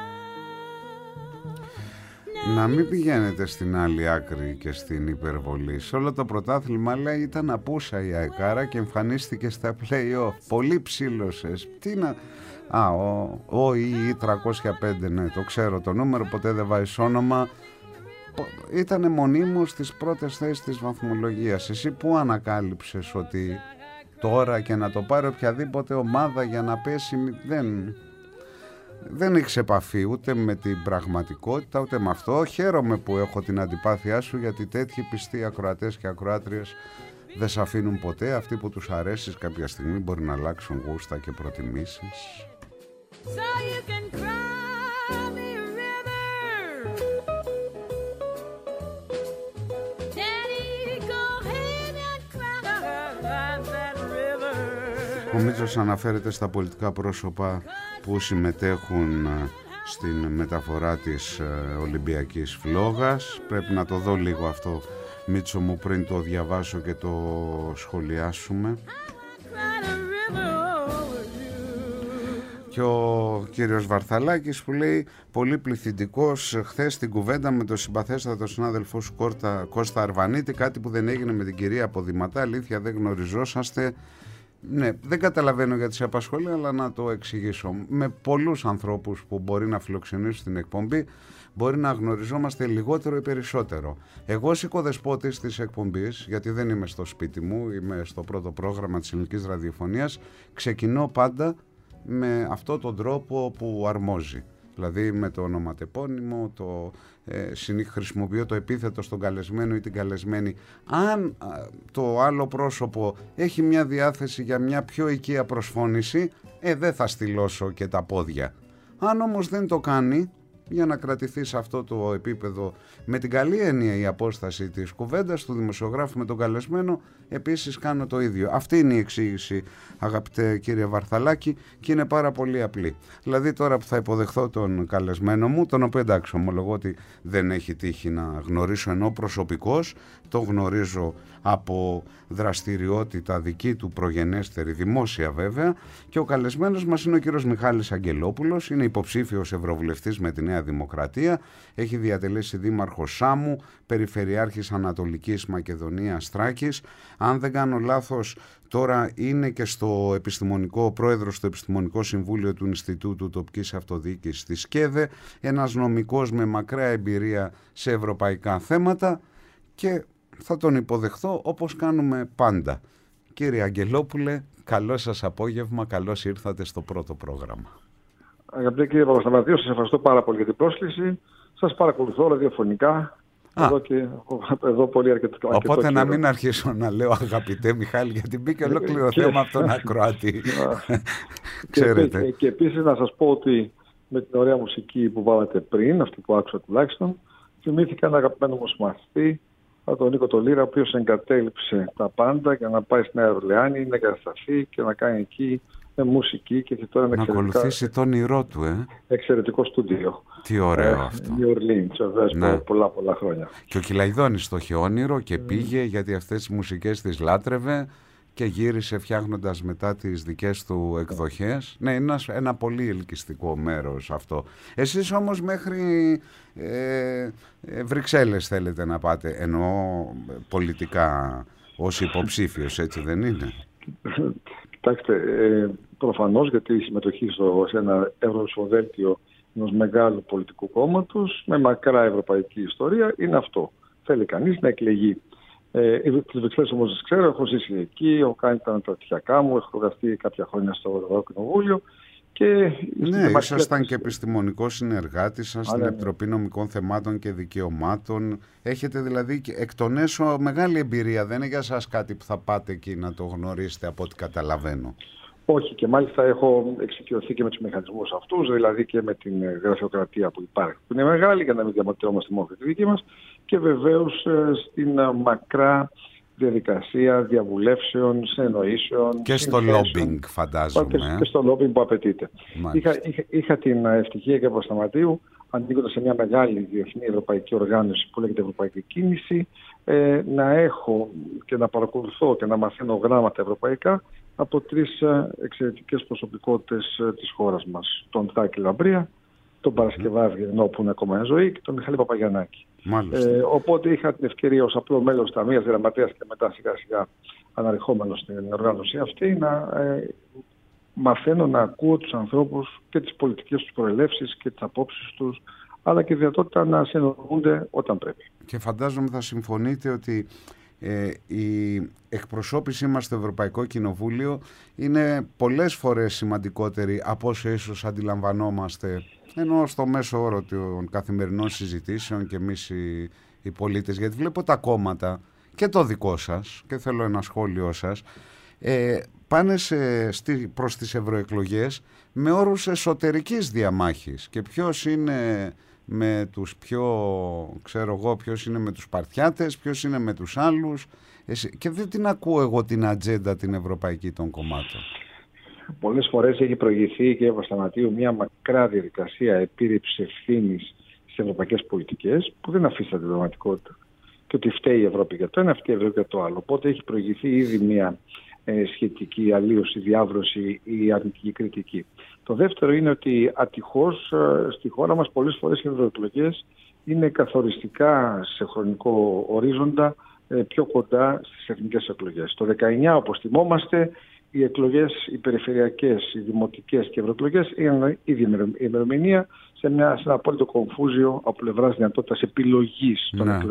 Να μην πηγαίνετε στην άλλη άκρη και στην υπερβολή. Σε όλο το πρωτάθλημα, λέει, ήταν απούσα η Αεκάρα και εμφανίστηκε στα play-off. Πολύ ψήλωσες. Τι να... ο ΙΙ 305, ναι, το ξέρω το νούμερο, ποτέ δεν βάζεις όνομα. Ήτανε μονίμως στις πρώτες θέσεις της βαθμολογίας. Εσύ που ανακάλυψες ότι τώρα και να το πάρει οποιαδήποτε ομάδα για να πέσει, δεν έχεις επαφή ούτε με την πραγματικότητα ούτε με αυτό. Χαίρομαι που έχω την αντιπάθειά σου, γιατί τέτοιοι πιστοί ακροατές και ακροάτριες δεν σε αφήνουν ποτέ. Αυτοί που τους αρέσεις κάποια στιγμή μπορεί να αλλάξουν γούστα και προτιμήσεις. So you can cry me a river. Daddy, go ahead and cry that river. Ο Μίτσος αναφέρεται στα πολιτικά πρόσωπα που συμμετέχουν στην μεταφορά της Ολυμπιακής Φλόγας. Πρέπει να το δω λίγο αυτό, Μίτσο μου, πριν το διαβάσω και το σχολιάσουμε. Και ο κύριος Βαρθαλάκης που λέει πολύ πληθυντικός χθες στην κουβέντα με τον συμπαθέστατο συνάδελφό σου Κώστα Αρβανίτη, κάτι που δεν έγινε με την κυρία Ποδηματά, αλήθεια δεν γνωριζόσαστε. Ναι, δεν καταλαβαίνω γιατί σε απασχολεί, αλλά να το εξηγήσω. Με πολλούς ανθρώπους που μπορεί να φιλοξενήσουν στην εκπομπή μπορεί να γνωριζόμαστε λιγότερο ή περισσότερο. Εγώ ως οικοδεσπότης της εκπομπής, γιατί δεν είμαι στο σπίτι μου, είμαι στο πρώτο πρόγραμμα της ελληνικής ραδιοφωνίας, ξεκινώ πάντα με αυτόν τον τρόπο που αρμόζει. Δηλαδή με το ονοματεπώνυμο, χρησιμοποιώ το επίθετο στον καλεσμένο ή την καλεσμένη. Αν το άλλο πρόσωπο έχει μια διάθεση για μια πιο οικία προσφώνηση, δεν θα στυλώσω και τα πόδια. Αν όμως δεν το κάνει, για να κρατηθεί σε αυτό το επίπεδο με την καλή έννοια η απόσταση της κουβέντας του δημοσιογράφου με τον καλεσμένο, επίσης κάνω το ίδιο. Αυτή είναι η εξήγηση, αγαπητέ κύριε Βαρθαλάκη, και είναι πάρα πολύ απλή. Δηλαδή τώρα που θα υποδεχθώ τον καλεσμένο μου, τον οποίο εντάξει ομολογώ ότι δεν έχει τύχει να γνωρίσω ενώ προσωπικώς, το γνωρίζω από δραστηριότητα δική του προγενέστερη, δημόσια βέβαια, και ο καλεσμένος μας είναι ο κύριος Μιχάλης Αγγελόπουλος, είναι υποψήφιος ευρωβουλευτής με τη Νέα Δημοκρατία, έχει διατελέσει δήμαρχος Σάμου, περιφερειάρχης Ανατολικής Μακεδονίας Θράκης, αν δεν κάνω λάθος τώρα είναι και στο πρόεδρος στο Επιστημονικό Συμβούλιο του Ινστιτούτου Τοπικής Αυτοδιοίκησης της ΚΕΔΕ, ένας νομικός με μακρά εμπειρία σε ευρωπαϊκά θέματα, και θα τον υποδεχθώ όπως κάνουμε πάντα. Κύριε Αγγελόπουλε, καλό σας απόγευμα, καλώς ήρθατε στο πρώτο πρόγραμμα. Αγαπητέ κύριε Παπασταματίου, σας ευχαριστώ πάρα πολύ για την πρόσκληση. Σας παρακολουθώ ραδιοφωνικά εδώ πολύ αρκετό. Οπότε να μην αρχίσω να λέω αγαπητέ Μιχάλη, γιατί μπήκε ολόκληρο θέμα από τον ακροατή. Ξέρετε. Και επίσης να σας πω ότι με την ωραία μουσική που βάλατε πριν, αυτή που άκουσα τουλάχιστον, θυμήθηκα ένα αγαπημένο μου μαθητή, τον Νίκο Τολίρα, ο οποίος εγκατέλειψε τα πάντα για να πάει στην Νέα Ορλεάνη, να εγκατασταθεί και να κάνει εκεί μουσική και τώρα να ακολουθήσει το όνειρό του, εξαιρετικό στούντιο. Τι ωραίο αυτό. New Orleans, βέβαια, πολλά χρόνια. Και ο Κυλαϊδόνης το είχε όνειρο και πήγε, γιατί αυτές τις μουσικές τις λάτρευε και γύρισε φτιάχνοντας μετά τις δικές του εκδοχές. Ναι, είναι ένα πολύ ελκυστικό μέρος αυτό. Εσείς όμως μέχρι Βρυξέλλες θέλετε να πάτε, εννοώ πολιτικά, ως υποψήφιος, έτσι δεν είναι? Κοιτάξτε, προφανώς, γιατί η συμμετοχή σε ένα ευρωψηφοδέλτιο ενός μεγάλου πολιτικού κόμματος με μακρά ευρωπαϊκή ιστορία είναι αυτό. Θέλει κανείς να εκλεγεί. Τις Βρυξέλλες όμως τις ξέρω, έχω ζήσει εκεί, έχω κάνει τα μεταπτυχιακά μου, έχω εργαστεί κάποια χρόνια στο Ευρωπαϊκό Κοινοβούλιο. Ναι, ήσασταν και επιστημονικός συνεργάτης σας στην Επιτροπή Νομικών Θεμάτων και Δικαιωμάτων. Έχετε δηλαδή εκ των έσω μεγάλη εμπειρία. Δεν είναι για σας κάτι που θα πάτε εκεί να το γνωρίσετε, από ό,τι καταλαβαίνω? Όχι, και μάλιστα έχω εξοικειωθεί και με τους μηχανισμούς αυτούς, δηλαδή και με την γραφειοκρατία που υπάρχει, που είναι μεγάλη, για να μην διαμαρτυρόμαστε μόνο τη δική μας, και βεβαίως στην μακρά διαδικασία διαβουλεύσεων, συνεννοήσεων. Και στο lobbying, φαντάζομαι. Και στο lobbying που απαιτείται. Είχα την ευτυχία και Παπασταματίου, ανήκοντας σε μια μεγάλη διεθνή ευρωπαϊκή οργάνωση που λέγεται Ευρωπαϊκή Κίνηση, να έχω και να παρακολουθώ και να μαθαίνω γράμματα ευρωπαϊκά από τρεις εξαιρετικές προσωπικότητες της χώρας μας. Τον Τάκη Λαμπρία, τον Παρασκευάδη Γεννό, που είναι ακόμα εν ζωή, και τον Μιχάλη Παπαγιαννάκη. Οπότε είχα την ευκαιρία ως απλό μέλος της Ταμείας Γραμματέας και μετά σιγά σιγά αναρριχόμενος στην οργάνωση αυτή να μαθαίνω να ακούω τους ανθρώπους και τις πολιτικές τους προελεύσεις και τις απόψεις τους, αλλά και δυνατότητα να συνεννοούνται όταν πρέπει. Και φαντάζομαι θα συμφωνείτε ότι η εκπροσώπησή μας στο Ευρωπαϊκό Κοινοβούλιο είναι πολλές φορές σημαντικότερη από όσο ίσως αντιλαμβανόμαστε, ενώ στο μέσο όρο των καθημερινών συζητήσεων και εμείς οι πολίτες, γιατί βλέπω τα κόμματα και το δικό σας, και θέλω ένα σχόλιο σας, πάνε προς τις ευρωεκλογές με όρους εσωτερικής διαμάχης, και ποιος είναι με τους ποιος είναι με τους παρτιάτες, ποιος είναι με τους άλλους, και δεν την ακούω εγώ την ατζέντα την ευρωπαϊκή των κομμάτων. πολλές φορές έχει προηγηθεί, κύριε Παπασταματίου, μια μακρά διαδικασία επίρρηψης ευθύνης στις ευρωπαϊκές πολιτικές που δεν αφήσατε την πραγματικότητα. Και ότι φταίει η Ευρώπη για το ένα, φταίει η Ευρώπη για το άλλο. Οπότε έχει προηγηθεί ήδη μια σχετική αλλίωση, διάβρωση ή αρνητική κριτική. Το δεύτερο είναι ότι ατυχώς στη χώρα μας πολλές φορές οι ευρωεκλογές είναι καθοριστικά σε χρονικό ορίζοντα πιο κοντά στις εθνικές εκλογές. Το 19, όπως θυμόμαστε, οι εκλογές, οι περιφερειακές, οι δημοτικές και οι ευρωεκλογές είναι ήδη ημερομηνία σε ένα απόλυτο κομφούζιο από πλευράς δυνατότητας επιλογής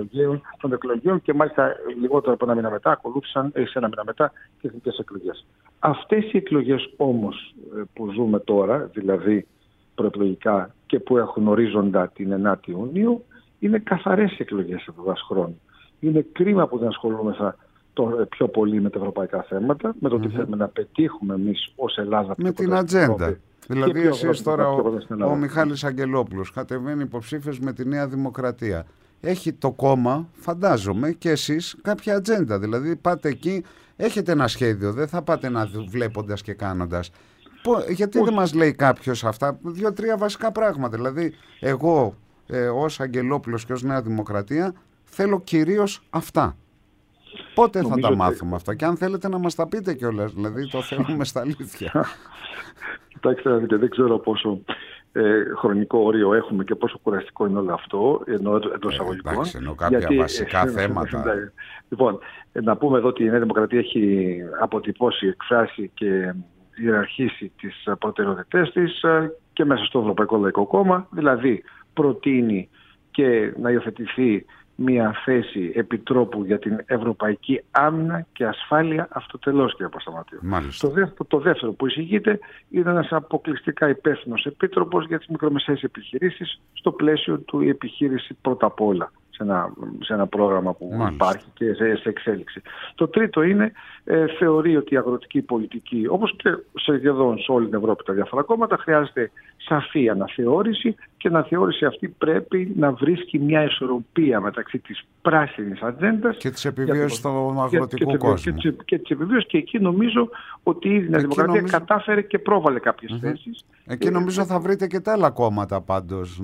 των εκλογέων και μάλιστα λιγότερο από ένα μήνα μετά ακολούθησαν, σε ένα μήνα μετά, και εθνικές εκλογές. Αυτές οι εκλογές όμως που ζούμε τώρα, δηλαδή προεκλογικά και που έχουν ορίζοντα την 9η Ιουνίου, είναι καθαρές εκλογές από βάση χρόνου. Είναι κρίμα που δεν ασχολούμεθα πιο πολύ με τα ευρωπαϊκά θέματα, με το τι θέλουμε να πετύχουμε εμείς ως Ελλάδα. Με την ατζέντα. Δηλαδή εσείς τώρα ο Μιχάλης Αγγελόπουλος κατεβαίνει υποψήφιος με τη Νέα Δημοκρατία. Έχει το κόμμα, φαντάζομαι, και εσείς κάποια ατζέντα. Δηλαδή πάτε εκεί, έχετε ένα σχέδιο, δεν θα πάτε να βλέποντας και κάνοντας. Γιατί δεν μας λέει κάποιος αυτά, 2-3 βασικά πράγματα. Δηλαδή εγώ ως Αγγελόπουλος και ως Νέα Δημοκρατία θέλω κυρίως αυτά. Πότε θα τα μάθουμε αυτά και αν θέλετε να μας τα πείτε κιόλας, δηλαδή το θέλουμε στα αλήθεια. Κοιτάξτε, δεν ξέρω πόσο χρονικό όριο έχουμε και πόσο κουραστικό είναι όλο αυτό, εντός εισαγωγικών. Εντάξει, εννοώ κάποια βασικά θέματα. Λοιπόν, να πούμε εδώ ότι η Νέα Δημοκρατία έχει αποτυπώσει, εκφράσει και ιεραρχήσει τις προτεραιότητές της και μέσα στο Ευρωπαϊκό Λαϊκό Κόμμα, δηλαδή προτείνει και να υιοθετηθεί μια θέση επιτρόπου για την ευρωπαϊκή άμυνα και ασφάλεια αυτοτελώς, κύριε Παπασταματίου. Το δεύτερο που εισηγείται είναι ένας αποκλειστικά υπεύθυνος επίτροπος για τις μικρομεσαίες επιχειρήσεις στο πλαίσιο του η επιχείρηση πρώτα απ' όλα σε ένα πρόγραμμα που υπάρχει και σε εξέλιξη. Το τρίτο είναι, θεωρεί ότι η αγροτική πολιτική, όπως και σχεδόν σε όλη την Ευρώπη τα διάφορα κόμματα, χρειάζεται σαφή αναθεώρηση και η αναθεώρηση αυτή πρέπει να βρίσκει μια ισορροπία μεταξύ της πράσινης ατζέντας και της επιβίωσης του αγροτικού κόσμου. Και της επιβίωσης, και εκεί νομίζω ότι η Νέα Δημοκρατία κατάφερε και πρόβαλε κάποιες θέσεις. Εκεί νομίζω θα βρείτε και τα άλλα κόμματα πάντως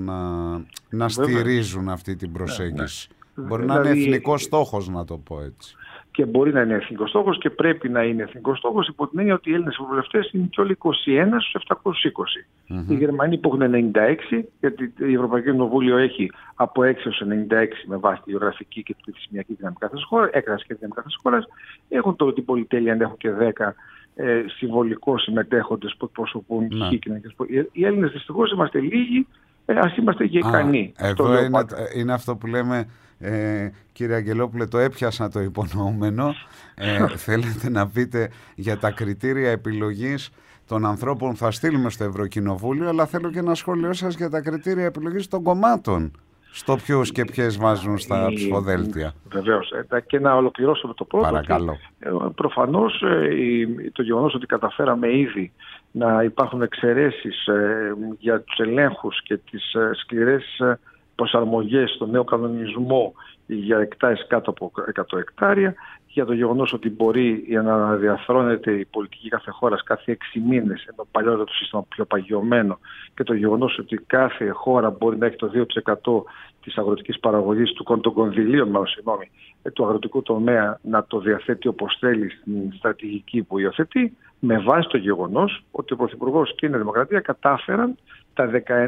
να στηρίζουν αυτή την προσέγγιση. Μπορεί να είναι εθνικός στόχος, να το πω έτσι. Και μπορεί να είναι εθνικός στόχος και πρέπει να είναι εθνικός στόχος, υπό την έννοια ότι οι Έλληνες ευρωβουλευτές είναι και όλοι 21 στους 720. Οι Γερμανοί που έχουν 96, γιατί η Ευρωπαϊκή Κοινοβούλιο έχει από 6 έως 96 με βάση τη γεωγραφική και τη πληθυσμιακή δύναμη κάθε χώρα, έκταση και δύναμη κάθε χώρα, έχουν τώρα την πολυτέλεια να έχουν και 10 συμβολικώς συμμετέχοντες που εκπροσωπούν χ κοινωνικές. Οι Έλληνες δυστυχώς είμαστε λίγοι, ας είμαστε και ικανοί. Εδώ είναι αυτό που λέμε. Κύριε Αγγελόπουλε, το έπιασα το υπονοούμενο. Θέλετε να πείτε για τα κριτήρια επιλογής των ανθρώπων που θα στείλουμε στο Ευρωκοινοβούλιο, αλλά θέλω και ένα σχόλιο σας για τα κριτήρια επιλογής των κομμάτων, στο ποιους και ποιες βάζουν στα ψηφοδέλτια. Βεβαίως. Και να ολοκληρώσω το πρώτο. Παρακαλώ. Προφανώς το γεγονός ότι καταφέραμε ήδη να υπάρχουν εξαιρέσεις για τους ελέγχους και τις σκληρές προσαρμογές στο νέο κανονισμό για εκτάσεις κάτω από 100 εκτάρια, για το γεγονός ότι μπορεί να αναδιαθρώνεται η πολιτική κάθε χώρας κάθε 6 μήνες, ενώ παλιότερα το σύστημα πιο παγιωμένο, και το γεγονός ότι κάθε χώρα μπορεί να έχει το 2% της αγροτικής παραγωγής των κονδυλίων, του αγροτικού τομέα, να το διαθέτει όπως θέλει στην στρατηγική που υιοθετεί, με βάση το γεγονός ότι ο Πρωθυπουργός και η Νέα Δημοκρατία κατάφεραν τα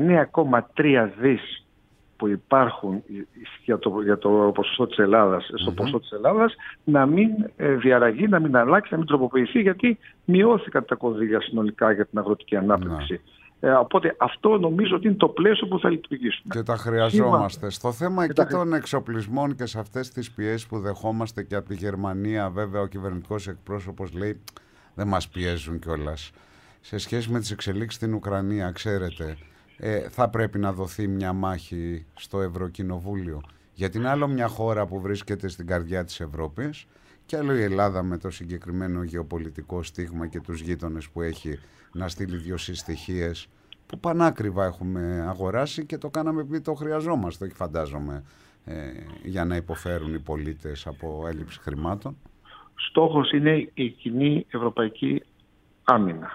19,3 δις που υπάρχουν για το ποσοστό της Ελλάδας, στο ποσοστό της Ελλάδας, να μην διαραγεί, να μην αλλάξει, να μην τροποποιηθεί, γιατί μειώθηκαν τα κονδύλια συνολικά για την αγροτική ανάπτυξη. Οπότε αυτό νομίζω ότι είναι το πλαίσιο που θα λειτουργήσουμε. Και τα χρειαζόμαστε. Στο θέμα εκεί των εξοπλισμών και σε αυτές τις πιέσεις που δεχόμαστε και από τη Γερμανία, βέβαια ο κυβερνητικός εκπρόσωπος λέει δεν μας πιέζουν κιόλας. Σε σχέση με τις εξελίξεις στην Ουκρανία, ξέρετε, θα πρέπει να δοθεί μια μάχη στο Ευρωκοινοβούλιο. Γιατί είναι άλλο μια χώρα που βρίσκεται στην καρδιά της Ευρώπης και άλλο η Ελλάδα με το συγκεκριμένο γεωπολιτικό στίγμα και τους γείτονες που έχει να στείλει 2 συστοιχίες που πανάκριβα έχουμε αγοράσει και το κάναμε επειδή το χρειαζόμαστε, όχι φαντάζομαι για να υποφέρουν οι πολίτες από έλλειψη χρημάτων. Στόχος είναι η κοινή ευρωπαϊκή άμυνα.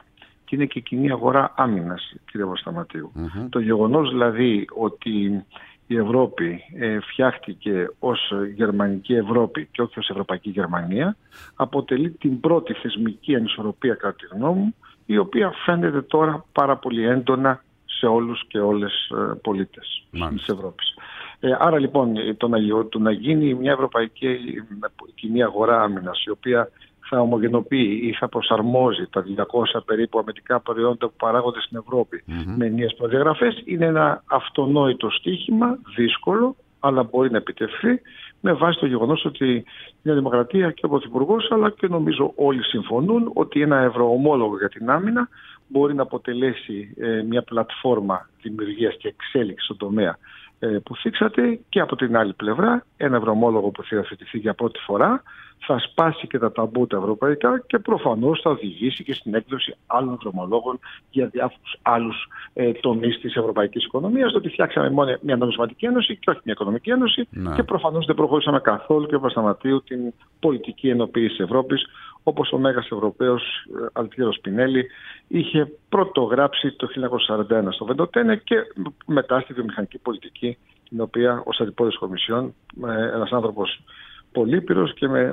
και είναι και κοινή αγορά άμυνας, κύριε Βοσταματίου. Το γεγονός δηλαδή ότι η Ευρώπη φτιάχτηκε ως γερμανική Ευρώπη και όχι ως ευρωπαϊκή Γερμανία, αποτελεί την πρώτη θεσμική ανισορροπία, κατά τη γνώμη μου, η οποία φαίνεται τώρα πάρα πολύ έντονα σε όλους και όλες πολίτες της Ευρώπης. Άρα λοιπόν το να γίνει μια ευρωπαϊκή κοινή αγορά άμυνας, η οποία θα ομογενοποιεί ή θα προσαρμόζει τα 200 περίπου αμυντικά προϊόντα που παράγονται στην Ευρώπη με ενιαίες προδιαγραφές, είναι ένα αυτονόητο στίχημα, δύσκολο, αλλά μπορεί να επιτευχθεί με βάση το γεγονός ότι η Νέα Δημοκρατία και ο Πρωθυπουργός, αλλά και νομίζω όλοι συμφωνούν ότι ένα ευρωομόλογο για την άμυνα μπορεί να αποτελέσει μια πλατφόρμα δημιουργίας και εξέλιξης στον τομέα που θίξατε, και από την άλλη πλευρά ένα ευρωομόλογο που θα υιοθετηθεί για πρώτη φορά θα σπάσει και τα ταμπού τα ευρωπαϊκά και προφανώς θα οδηγήσει και στην έκδοση άλλων ευρωομολόγων για διάφορους άλλους τομείς της ευρωπαϊκής οικονομίας. Ότι φτιάξαμε μόνο μια νομισματική ένωση και όχι μια οικονομική ένωση, και προφανώς δεν προχωρήσαμε καθόλου και Παπασταματίου την πολιτική ενοποίηση της Ευρώπης, όπως ο Μέγας Ευρωπαίος Αλτιέρο Σπινέλη είχε πρωτογράψει το 1941 στο Βεντοτένε, και μετά στη βιομηχανική πολιτική, την οποία ως αντιπρόεδρος Κομισιόν, ένας άνθρωπος πολύπειρος και με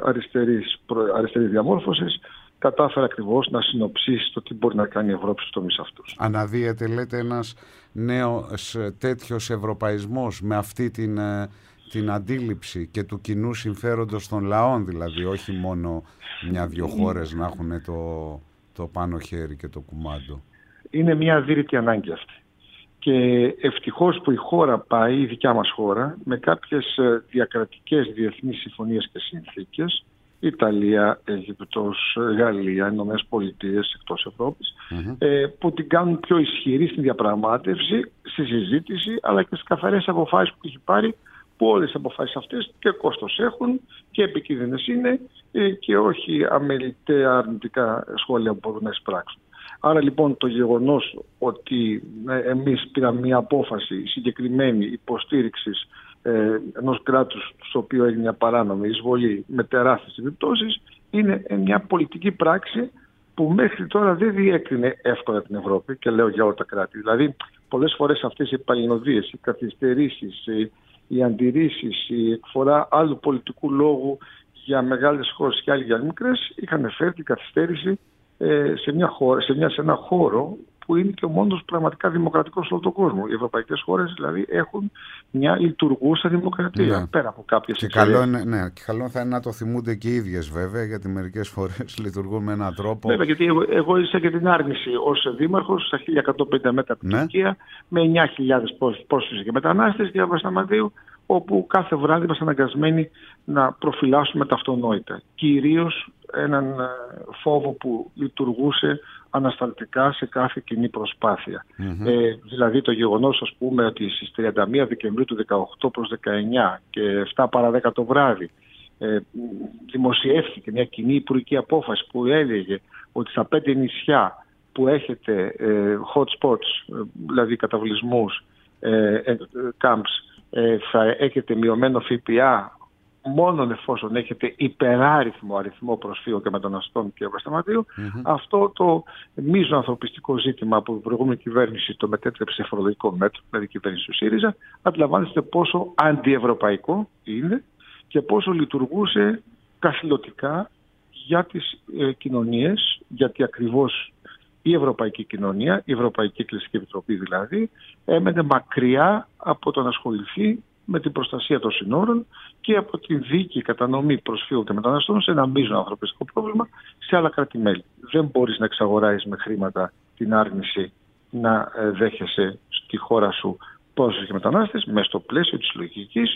αριστερή διαμόρφωση, κατάφερε ακριβώς να συνοψίσει το τι μπορεί να κάνει η Ευρώπη στους τομείς αυτούς. Αναδύεται, λέτε, ένας νέος τέτοιος ευρωπαϊσμός με αυτή την αντίληψη και του κοινού συμφέροντος των λαών, δηλαδή όχι μόνο μια-δυο χώρες να έχουν το πάνω χέρι και το κουμάντο. Είναι μια αδύρυτη ανάγκη αυτή. Και ευτυχώς που η χώρα πάει, η δικιά μας χώρα, με κάποιες διακρατικές διεθνείς συμφωνίες και συνθήκες, Ιταλία, Αίγυπτος, Γαλλία, Ηνωμένες Πολιτείες εκτός Ευρώπης, που την κάνουν πιο ισχυρή στη διαπραγμάτευση, στη συζήτηση, αλλά και στις καθαρές αποφάσεις που έχει πάρει, που όλες οι αποφάσεις αυτές και κόστος έχουν και επικίνδυνες είναι, και όχι αμεληταία αρνητικά σχόλια που μπορούν να εισπράξουν. Άρα λοιπόν το γεγονός ότι εμείς πήραμε μια απόφαση συγκεκριμένη υποστήριξης ενός κράτους στο οποίο έγινε μια παράνομη εισβολή με τεράστιες επιπτώσεις, είναι μια πολιτική πράξη που μέχρι τώρα δεν διέκρινε εύκολα την Ευρώπη, και λέω για όλα τα κράτη. Δηλαδή πολλές φορές αυτές οι παλινοδίες, οι καθυστερήσεις, οι αντιρρήσεις, η εκφορά άλλου πολιτικού λόγου για μεγάλες χώρες και άλλοι για μικρές, είχαν φέρει την καθυστέρηση σε ένα χώρο που είναι και ο μόνος πραγματικά δημοκρατικός σε όλο τον κόσμο. Οι ευρωπαϊκές χώρες δηλαδή έχουν μια λειτουργούσα δημοκρατία, πέρα από κάποιες εξαιρέσεις. Και καλό θα είναι να το θυμούνται και οι ίδιες βέβαια, γιατί μερικές φορές λειτουργούν με έναν τρόπο. Βέβαια, γιατί εγώ είχα και την άρνηση ως δήμαρχος στα 1150 μέτρα από την Τουρκία, με 9.000 πρόσφυγες και μετανάστες, και Παπασταματίου, όπου κάθε βράδυ είμαστε αναγκασμένοι να προφυλάσσουμε τα αυτονόητα. Κυρίως έναν φόβο που λειτουργούσε ανασταλτικά σε κάθε κοινή προσπάθεια. Δηλαδή το γεγονός, ας πούμε, ότι στις 31 Δεκεμβρίου του 18 προς 19 και 7 παρά 10 το βράδυ δημοσιεύθηκε μια κοινή υπουργική απόφαση που έλεγε ότι στα 5 νησιά που έχετε hot spots, δηλαδή καταβλισμούς, camps, θα έχετε μειωμένο ΦΠΑ μόνον εφόσον έχετε υπεράριθμο αριθμό προσφύγων και μεταναστών και Παπασταματίου. Αυτό το μείζον ανθρωπιστικό ζήτημα που η προηγούμενη κυβέρνηση το μετέτρεψε σε φορολογικό μέτρο, δηλαδή η κυβέρνηση του ΣΥΡΙΖΑ, αντιλαμβάνεστε πόσο αντιευρωπαϊκό είναι και πόσο λειτουργούσε καθηλωτικά για τις κοινωνίες, γιατί ακριβώς η ευρωπαϊκή κοινωνία, η Ευρωπαϊκή Εκκλησική Επιτροπή δηλαδή, έμενε μακριά από το να ασχοληθεί με την προστασία των συνόρων και από τη δίκαιη κατανομή προσφύγων και μεταναστών σε ένα μείζον ανθρωπιστικό πρόβλημα σε άλλα κράτη-μέλη. Δεν μπορείς να εξαγοράεις με χρήματα την άρνηση να δέχεσαι στη χώρα σου πρόσφυγες και μετανάστες μέσα στο πλαίσιο της λογικής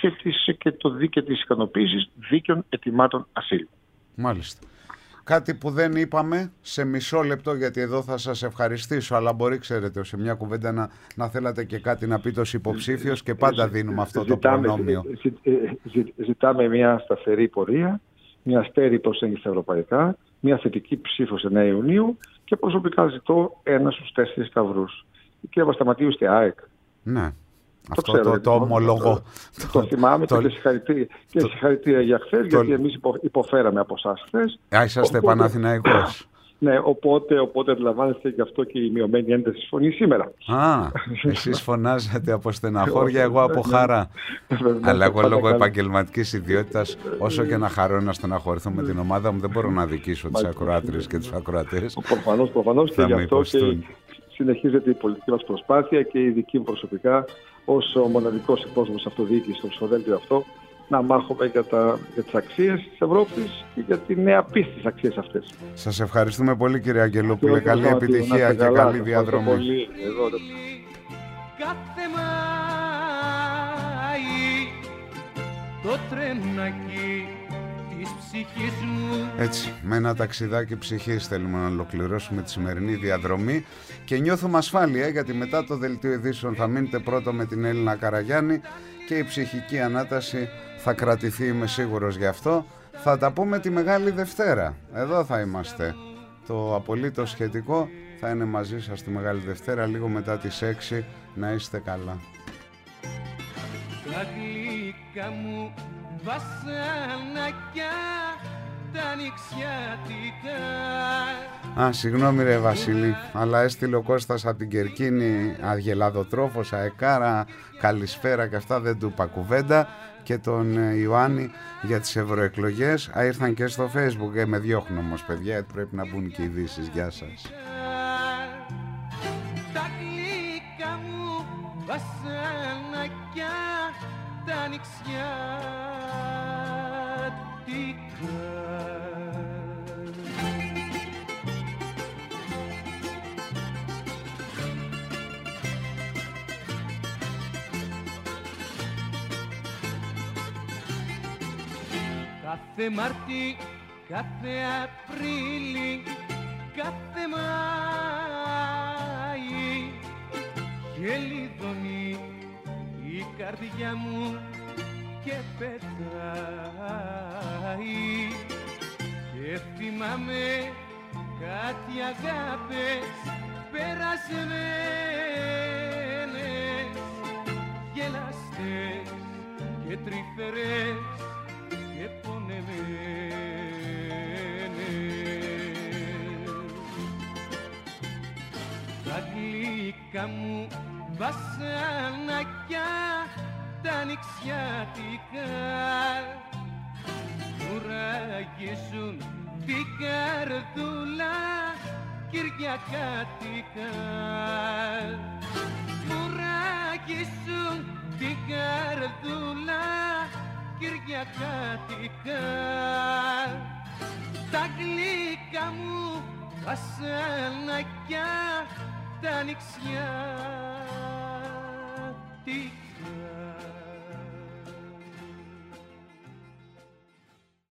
και της ικανοποίησης δίκαιων αιτημάτων ασύλου. Μάλιστα. Κάτι που δεν είπαμε σε μισό λεπτό, γιατί εδώ θα σας ευχαριστήσω, αλλά μπορεί, ξέρετε, σε μια κουβέντα να θέλατε και κάτι να πείτε ως υποψήφιος, και πάντα δίνουμε αυτό το προνόμιο. Ζητάμε μια σταθερή πορεία, μια στέρη προσέγγιση στα ευρωπαϊκά, μια θετική ψήφο σε 9 Ιουνίου, και προσωπικά ζητώ 1 στους 4 σταυρούς. Η κυρία Παπασταματίου είστε ΑΕΚ. Ναι. Αυτό το ομολογώ. Το θυμάμαι και συγχαρητήρια για χθες, γιατί εμείς υποφέραμε από εσάς χθες. Είσαστε Παναθηναϊκός. Ναι, οπότε αντιλαμβάνεστε γι' αυτό και η μειωμένη ένταση της φωνής σήμερα. Εσείς φωνάζετε από στεναχώρια, εγώ από χαρά. Αλλά εγώ λόγω επαγγελματικής ιδιότητας, όσο και να χαρώ να στεναχωρηθώ με την ομάδα μου, δεν μπορώ να δικήσω τις ακροάτριες και τους ακροατές. Προφανώς και γι' αυτό και συνεχίζεται η πολιτική μας προσπάθεια και η δική μου προσωπικά ως μοναδικός εκπρόσωπος αυτοδιοίκησης στο ψηφοδέλτιο αυτό, να μάχομαι για τις αξίες της Ευρώπης και για τη νέα πίστη στις αξίες αυτές. Σας ευχαριστούμε πολύ, κύριε Αγγελόπουλε. Καλή επιτυχία και καλή διαδρομή. Κάθε Μάη το τρένακι της ψυχής μου. Έτσι, με ένα ταξιδάκι ψυχής θέλουμε να ολοκληρώσουμε τη σημερινή διαδρομή και νιώθουμε ασφάλεια, γιατί μετά το δελτίο ειδήσεων θα μείνετε πρώτο με την Έλληνα Καραγιάννη και η ψυχική ανάταση θα κρατηθεί, είμαι σίγουρος γι' αυτό. Θα τα πούμε τη Μεγάλη Δευτέρα. Εδώ θα είμαστε. Το απολύτως σχετικό θα είναι μαζί σας τη Μεγάλη Δευτέρα, λίγο μετά τις 6. Να είστε καλά. Τα γλυκά μου βασανάκια, τα νηξιάτικα. Συγγνώμη ρε Βασίλη, αλλά έστειλε ο Κώστας από την Κερκίνη αγελαδοτρόφος, αεκάρα, καλησπέρα και αυτά, δεν του είπα κουβέντα. Και τον Ιωάννη για τις ευρωεκλογές. Ήρθαν και στο Facebook, με διώχνω όμως παιδιά, γιατί πρέπει να μπουν και οι ειδήσεις. Γεια σας. Τα γλυκά μου βασανάκια, τα νηξιάτικα. Κάθε Μάρτι, κάθε Απρίλη, κάθε Μάη, γελιδώνει η καρδιά μου και πετάει. Και θυμάμαι κάτι αγάπες περασμένες, γελαστές και τρυφερές και πονεμένες. Τα γλυκά μου βασανάκια, τα νηξιάτικα, μου ραγίζουν την καρδούλα κυριακάτικα. Μου ραγίζουν την καρδούλα κυριακάτικα. Τα γλυκά μου βασανάκια, τα νηξιάτικα.